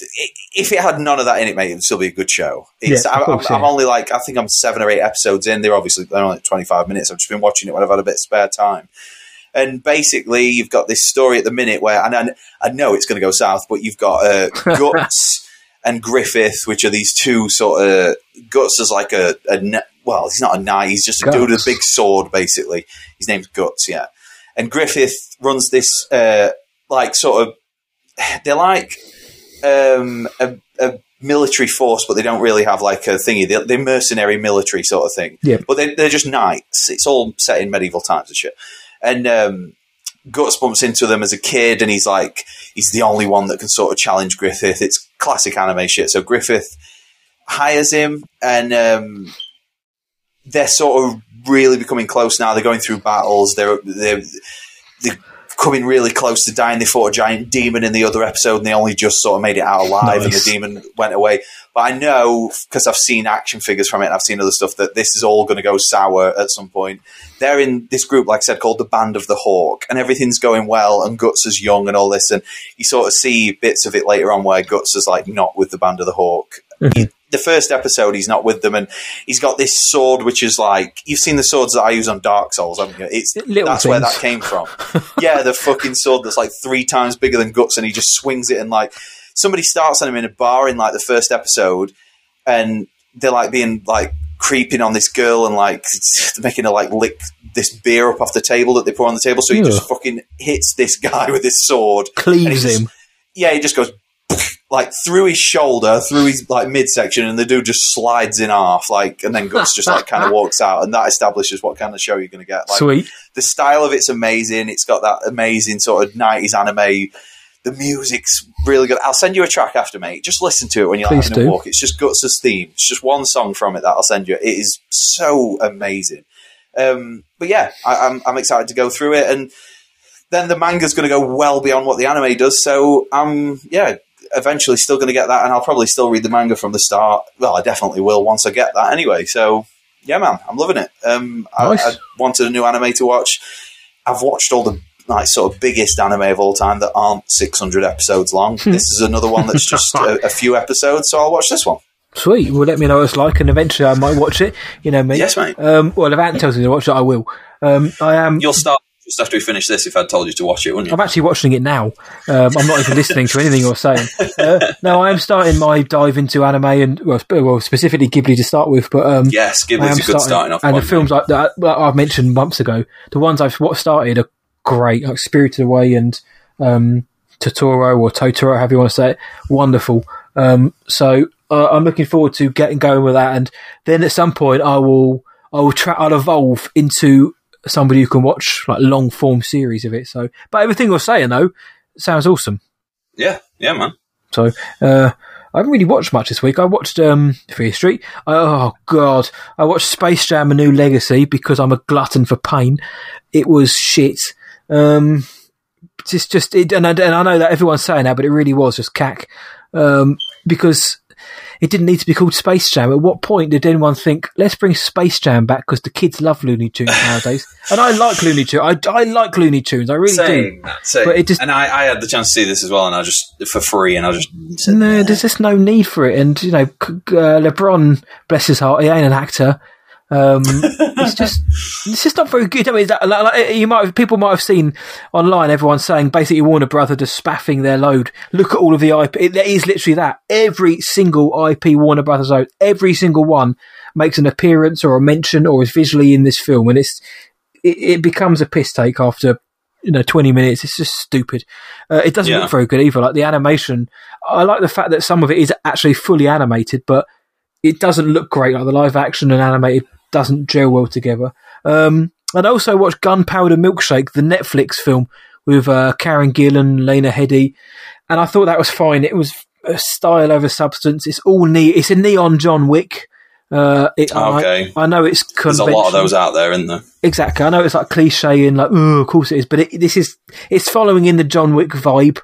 if it had none of that in it, mate, it would still be a good show. It's, yeah, I, course, I'm, yeah. I'm only, like, I think I'm seven or eight episodes in. They're obviously they're only like twenty-five minutes. I've just been watching it when I've had a bit of spare time. And basically, you've got this story at the minute where, and I, I know it's going to go south, but you've got uh, Guts and Griffith, which are these two sort of... Guts is like a, a... Well, he's not a knight. He's just a Guts. dude with a big sword, basically. His name's Guts, yeah. And Griffith runs this, uh, like, sort of... They're like um, a, a military force, but they don't really have, like, a thingy. They're, they're mercenary military sort of thing. Yeah. But they, they're just knights. It's all set in medieval times and shit. And um, Guts bumps into them as a kid, and he's like, he's the only one that can sort of challenge Griffith. It's classic anime shit. So Griffith hires him, and um, they're sort of really becoming close now. They're going through battles. They're they're they're coming really close to dying. They fought a giant demon in the other episode, and they only just sort of made it out alive, nice. And the demon went away. But I know, because I've seen action figures from it and I've seen other stuff, that this is all going to go sour at some point. They're in this group, like I said, called the Band of the Hawk, and everything's going well, and Guts is young and all this, and you sort of see bits of it later on where Guts is like not with the Band of the Hawk. Mm-hmm. He, the first episode, he's not with them, and he's got this sword, which is like, you've seen the swords that I use on Dark Souls, haven't you? It's Little that's things. Where that came from. Yeah, the fucking sword that's like three times bigger than Guts, and he just swings it, and like somebody starts on him in a bar in like the first episode, and they're like being like creeping on this girl, and like making her like lick this beer up off the table that they pour on the table. So he Ew. just fucking hits this guy with his sword, Cleaves and he just, him. Yeah, he just goes like through his shoulder, through his like midsection, and the dude just slides in half, like, and then Guts just like kind of walks out, and that establishes what kind of show you're going to get. Like, Sweet. The style of it's amazing. It's got that amazing sort of nineties anime. The music's really good. I'll send you a track after, mate. Just listen to it when you're Please having a do. walk. It's just Guts' theme. It's just one song from it that I'll send you. It is so amazing. Um, but yeah, I, I'm, I'm excited to go through it. And then the manga's going to go well beyond what the anime does. So I'm, yeah, eventually still going to get that. And I'll probably still read the manga from the start. Well, I definitely will once I get that anyway. So yeah, man, I'm loving it. Um, Nice. I, I wanted a new anime to watch. I've watched all the like sort of biggest anime of all time that aren't six hundred episodes long. This is another one that's just a, a few episodes, so I'll watch this one. Sweet. Well, let me know what it's like, and eventually I might watch it. You know me. Yes, mate. Um, well, if Ant tells me to watch it, I will. Um, I am. You'll start just after we finish this if I'd told you to watch it, wouldn't you? I'm actually watching it now. Um, I'm not even listening to anything you're saying. Uh, no, I am starting my dive into anime, and well, sp- well specifically Ghibli to start with. But um, yes, I am Ghibli's a good starting- starting off And point, the films like that, that I've mentioned months ago, the ones I've what started are great, like Spirited Away and um, Totoro or Totoro, however you want to say it. Wonderful. Um, so uh, I'm looking forward to getting going with that, and then at some point I will I will try I'll evolve into somebody who can watch like long form series of it. So, but everything you're saying though sounds awesome. Yeah, yeah, man. So uh, I haven't really watched much this week. I watched um, Fear Street. Oh God, I watched Space Jam: A New Legacy because I'm a glutton for pain. It was shit. Um, it's just, it, and, I, and I know that everyone's saying that, but it really was just cack. Um, because it didn't need to be called Space Jam. At what point did anyone think, let's bring Space Jam back because the kids love Looney Tunes nowadays? And I like Looney Tunes. I, I like Looney Tunes. I really Same, do. same. But it just, and I, I had the chance to see this as well, and I just for free, and I just said, no, there's just no need for it. And you know, uh, LeBron, bless his heart, he ain't an actor. Um, it's just, it's just not very good. I mean, that, like, like, you might, people might have seen online everyone saying basically Warner Brother just spaffing their load. Look at all of the I P. It, it is literally that. Every single I P Warner Brothers own, every single one makes an appearance or a mention or is visually in this film, and it's it, it becomes a piss take after you know twenty minutes. It's just stupid. Uh, it doesn't Yeah. look very good either. Like the animation, I like the fact that some of it is actually fully animated, but it doesn't look great. Like the live action and animated doesn't gel well together. Um, and I also watched Gunpowder Milkshake, the Netflix film with uh, Karen Gillan, Lena Headey, and I thought that was fine. It was a style over substance. It's all ne- It's a neon John Wick. Uh, it, Okay. I, I know it's there's a conventional. lot of those out there, isn't there? Exactly. I know it's like cliche and like, oh, of course it is, but it, this is it's following in the John Wick vibe.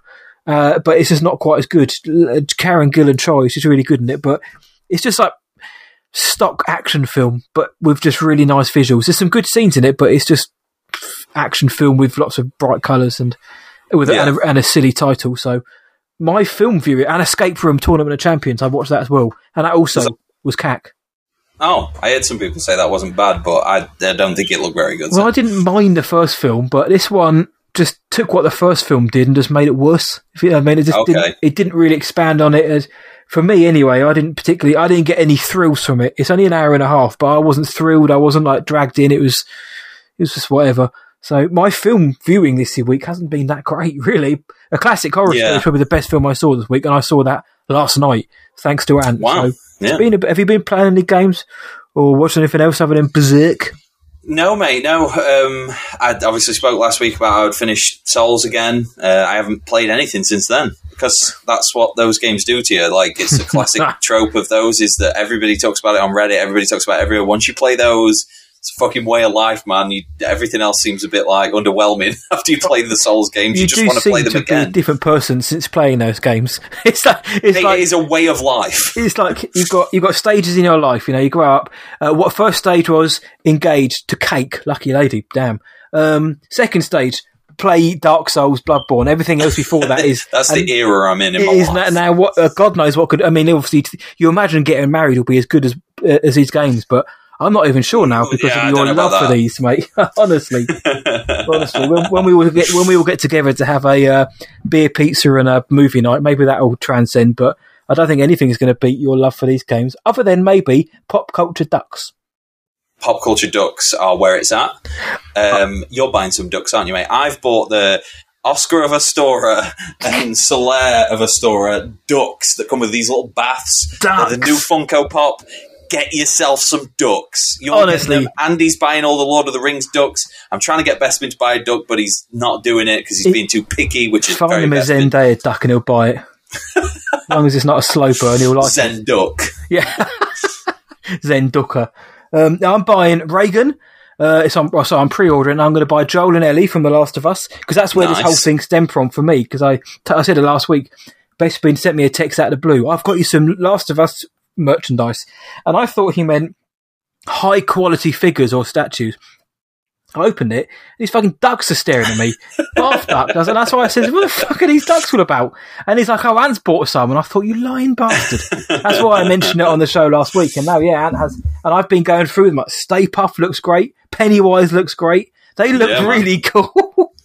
uh, but it's just not quite as good. Karen Gillan Choi, she's really good in it, but it's just like stock action film, but with just really nice visuals. There's some good scenes in it, but it's just action film with lots of bright colours and with Yeah. and, a, and a silly title. So my film viewing and Escape Room Tournament of Champions, I watched that as well, and that also Was it- was cack. Oh, I heard some people say that wasn't bad, but I, I don't think it looked very good. Well, So. I didn't mind the first film, but this one just took what the first film did and just made it worse. If you know what I mean, it just Okay. didn't, it didn't really expand on it. As for me, anyway, I didn't particularly, I didn't get any thrills from it. It's only an hour and a half, but I wasn't thrilled. I wasn't like dragged in. It was, it was just whatever. So my film viewing this week hasn't been that great, really. A classic horror Yeah. story is probably the best film I saw this week, and I saw that last night thanks to Ant. Wow. So it's Yeah. been a, have you been playing any games or watching anything else other than Berserk? No, mate, no. Um, I obviously spoke last week about how I'd finished Souls again. Uh, I haven't played anything since then because that's what those games do to you. Like, it's a classic trope of those is that everybody talks about it on Reddit, everybody talks about it everywhere. Once you play those, it's a fucking way of life, man. You, everything else seems a bit like underwhelming after you play the Souls games. You, You just do want to seem play them to be a again. different person since playing those games. It's like it's It like is a way of life. it's like you've got you've got stages in your life. You know, you grow up. Uh, what first stage was engaged to cake, lucky lady, damn. Um, second stage, play Dark Souls, Bloodborne. Everything else before that is That's and the era I'm in in it my is life. now, now what uh, God knows what could. I mean, obviously, you imagine getting married will be as good as uh, as these games, but I'm not even sure now because Yeah, I of don't your know love about for that. these, mate. Honestly. Honestly, when, when we will get when we will get together to have a uh, beer, pizza, and a movie night, maybe that will transcend. But I don't think anything is going to beat your love for these games, other than maybe Pop Culture Ducks. Pop Culture Ducks are where it's at. Um, you're buying some ducks, aren't you, mate? I've bought the Oscar of Astoria and Solaire of Astoria ducks that come with these little baths. Ducks. They're the new Funko Pop. Get yourself some ducks. You're Honestly. getting them. Andy's buying all the Lord of the Rings ducks. I'm trying to get Bestman to buy a duck, but he's not doing it because he's It- being too picky, which is Find very him a Bestman. Zendaya duck and he'll buy it. As long as it's not a slow burn, he'll like it. Zen duck. Yeah, Zen Ducker. Um, now I'm buying Reagan. Uh, it's on, so I'm pre-ordering. I'm going to buy Joel and Ellie from The Last of Us because that's where Nice. this whole thing stemmed from for me. Because I, I said it last week. Bestman sent me a text out of the blue. I've got you some Last of Us merchandise, and I thought he meant high quality figures or statues. I opened it, and these fucking ducks are staring at me. Bath ducks. And that's why I said, what the fuck are these ducks all about? And he's like, oh, Ant's bought some. And I thought, you lying bastard. That's why I mentioned it on the show last week. And now, yeah, Ant has. And I've been going through them. Like, Stay Puft looks great. Pennywise looks great. They look Yeah, man. really cool.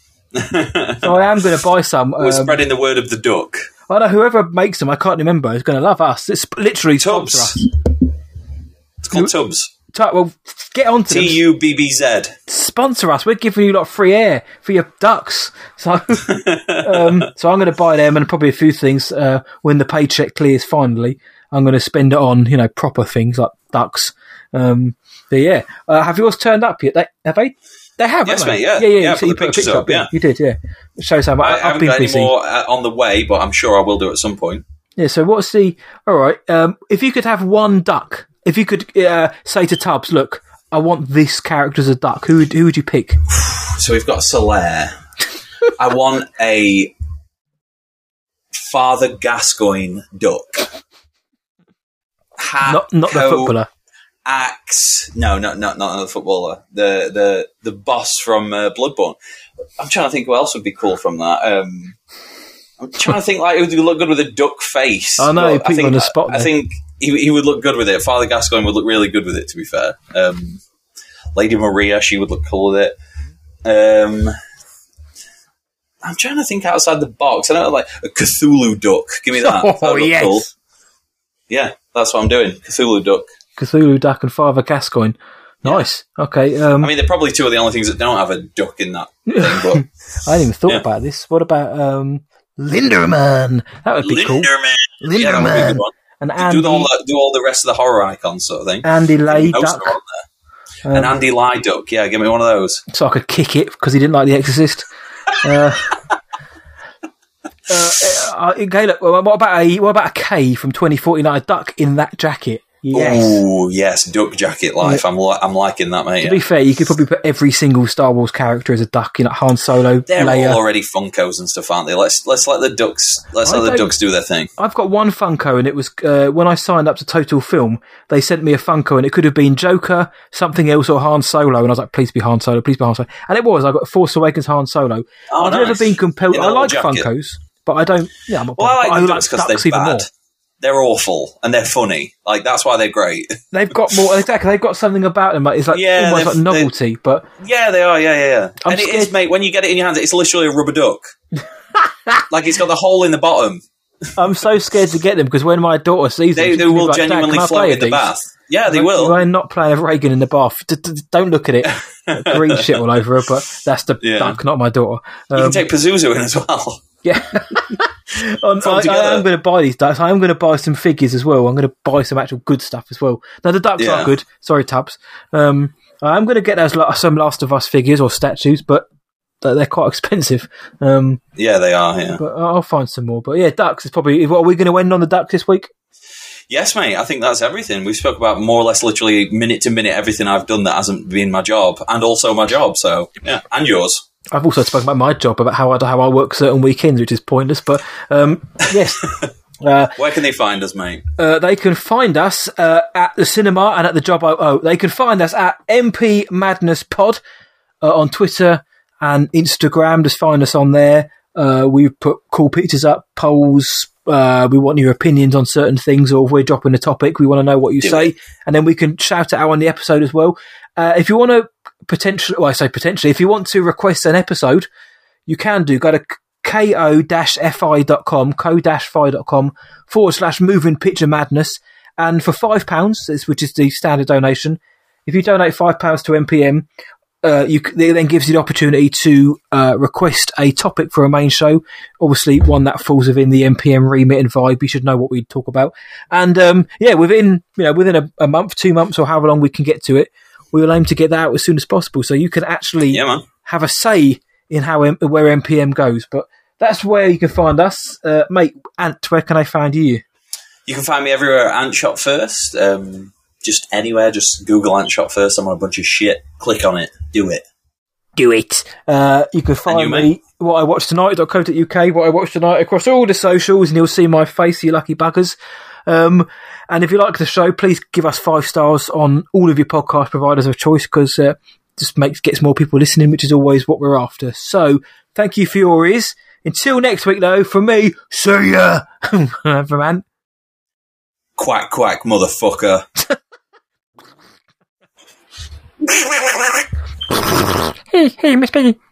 So I am going to buy some. We're Um, spreading the word of the duck. I know whoever makes them, I can't remember, is going to love us. It's literally Tubbs. sponsor us. It's called Tubbs. So, well, get on to them. T U B B Z. Sponsor us. We're giving you lot free air for your ducks. So, um, so I'm going to buy them and probably a few things uh, when the paycheck clears. Finally, I'm going to spend it on you know proper things like ducks. Um, but yeah, uh, have yours turned up yet? They, have they? They have. Yes, haven't they? mate, yeah. yeah, yeah. Yeah, I so put you the put a pictures picture up, yeah. you did. Yeah, it shows how much I, I, I I've haven't been got any busy. more uh, on the way, but I'm sure I will do at some point. Yeah. So what's the? All right. Um, if you could have one duck, if you could uh, say to Tubbs, look, I want this character as a duck. Who would, who would you pick? So we've got Solaire. I want a Father Gascoigne duck. Hat, Not not the coat, footballer. Axe. No, not not not the footballer. The the the boss from uh, Bloodborne. I'm trying to think who else would be cool from that. Um, I'm trying to think like who would look good with a duck face. I know, But you put I him think, on the spot I, I there. think he he would look good with it. Father Gascoigne would look really good with it. To be fair, um, Lady Maria, she would look cool with it. Um, I'm trying to think outside the box. I don't know, like a Cthulhu duck. Give me that. That Oh would look yes, cool. Yeah, that's what I'm doing. Cthulhu duck. Cthulhu duck and Father Gascoigne. Nice. Okay. Um, I mean, they're probably two of the only things that don't have a duck in that thing. But I hadn't even thought yeah. about this. What about um, Linderman? That would be cool. Linderman. Linderman. Yeah, that would be a good one. And Do Andy, all the, do all the rest of the horror icons sort of thing. Andy Lay Those duck. are on there. Um, An Andy Lie duck. Yeah, give me one of those. so I could kick it because he didn't like The Exorcist. Uh, uh, uh, okay, look, what about a what about a K from twenty forty-nine? A duck in that jacket. Yes. Oh, yes, Duck Jacket life. Yeah. I'm li- I'm liking that, mate. To yeah. be fair, you could probably put every single Star Wars character as a duck. You know, Han Solo, They're Leia. all already Funkos and stuff, aren't they? Let's let's let the ducks let's I let the ducks do their thing. I've got one Funko, and it was uh, when I signed up to Total Film. They sent me a Funko, and it could have been Joker, something else, or Han Solo. And I was like, "Please be Han Solo, please be Han Solo." And it was. I got Force Awakens Han Solo. Oh, I've nice. never been compelled. I like jacket. Funkos, but I don't. Yeah, I'm a, well, I like I the like ducks because ducks they're even bad. more. They're awful and they're funny. Like that's why they're great. They've got more exactly. They've got something about them. Like it's like yeah, almost like novelty. But yeah, they are. Yeah, yeah. yeah. I'm and scared. it is, mate. When you get it in your hands, it's literally a rubber duck. Like it's got the hole in the bottom. I'm so scared to get them because when my daughter sees they, them, they will like, genuinely float in the bath. Yeah, they I'm will. I'm not playing a Reagan in the bath. D- d- don't look at it. Green shit all over her. But that's the yeah. duck, not my daughter. Um, you can take Pazuzu in as well. Yeah. um, I, I am going to buy these ducks. I am going to buy some figures as well. I'm going to buy some actual good stuff as well. Now, the ducks yeah. are good. Sorry, Tubbs. Um, I'm going to get those some Last of Us figures or statues, but they're quite expensive. Um, yeah, they are, yeah. But I'll find some more. But yeah, ducks is probably... What, are we going to end on the ducks this week? Yes, mate. I think that's everything. We spoke about more or less literally minute to minute everything I've done that hasn't been my job, and also my job, so yeah, and yours. I've also spoken about my job, about how I how I work certain weekends, which is pointless. But um, yes, uh, where can they find us, mate? Uh, they can find us uh, at the cinema and at the job. Oh, they can find us at M P Madness Pod uh, on Twitter and Instagram. Just find us on there. Uh, we put cool pictures up, polls. Uh, we want your opinions on certain things, or if we're dropping a topic, we want to know what you Do say, it. and then we can shout it out on the episode as well. Uh, if you want to potentially, well, I say potentially, if you want to request an episode, you can do. Go to ko-fi.com, ko-fi.com forward slash moving picture madness, and for five pounds, which is the standard donation, if you donate five pounds to M P M, Uh, you, it then gives you the opportunity to uh, request a topic for a main show. Obviously, one that falls within the M P M remit and vibe. You should know what we talk about. And um, yeah, within you know within a, a month, two months, or however long we can get to it, we will aim to get that out as soon as possible. So you can actually yeah, man. have a say in how M- where M P M goes. But that's where you can find us, uh, mate. Ant, where can I find you? You can find me everywhere at Ant Shot First. Um, just anywhere. Just Google Ant Shot First. I'm on a bunch of shit. Click on it. Do it. Do it. Uh, you can find you, me mate? what I watch tonight dot co dot uk, what I watch tonight across all the socials, and you'll see my face, you lucky buggers. Um, and if you like the show, please give us five stars on all of your podcast providers of choice, because uh, just makes gets more people listening, which is always what we're after. So thank you for your ears. Until next week, though, from me, see ya. From Ant. Quack quack, motherfucker. Hey, hey, Miss Piggy.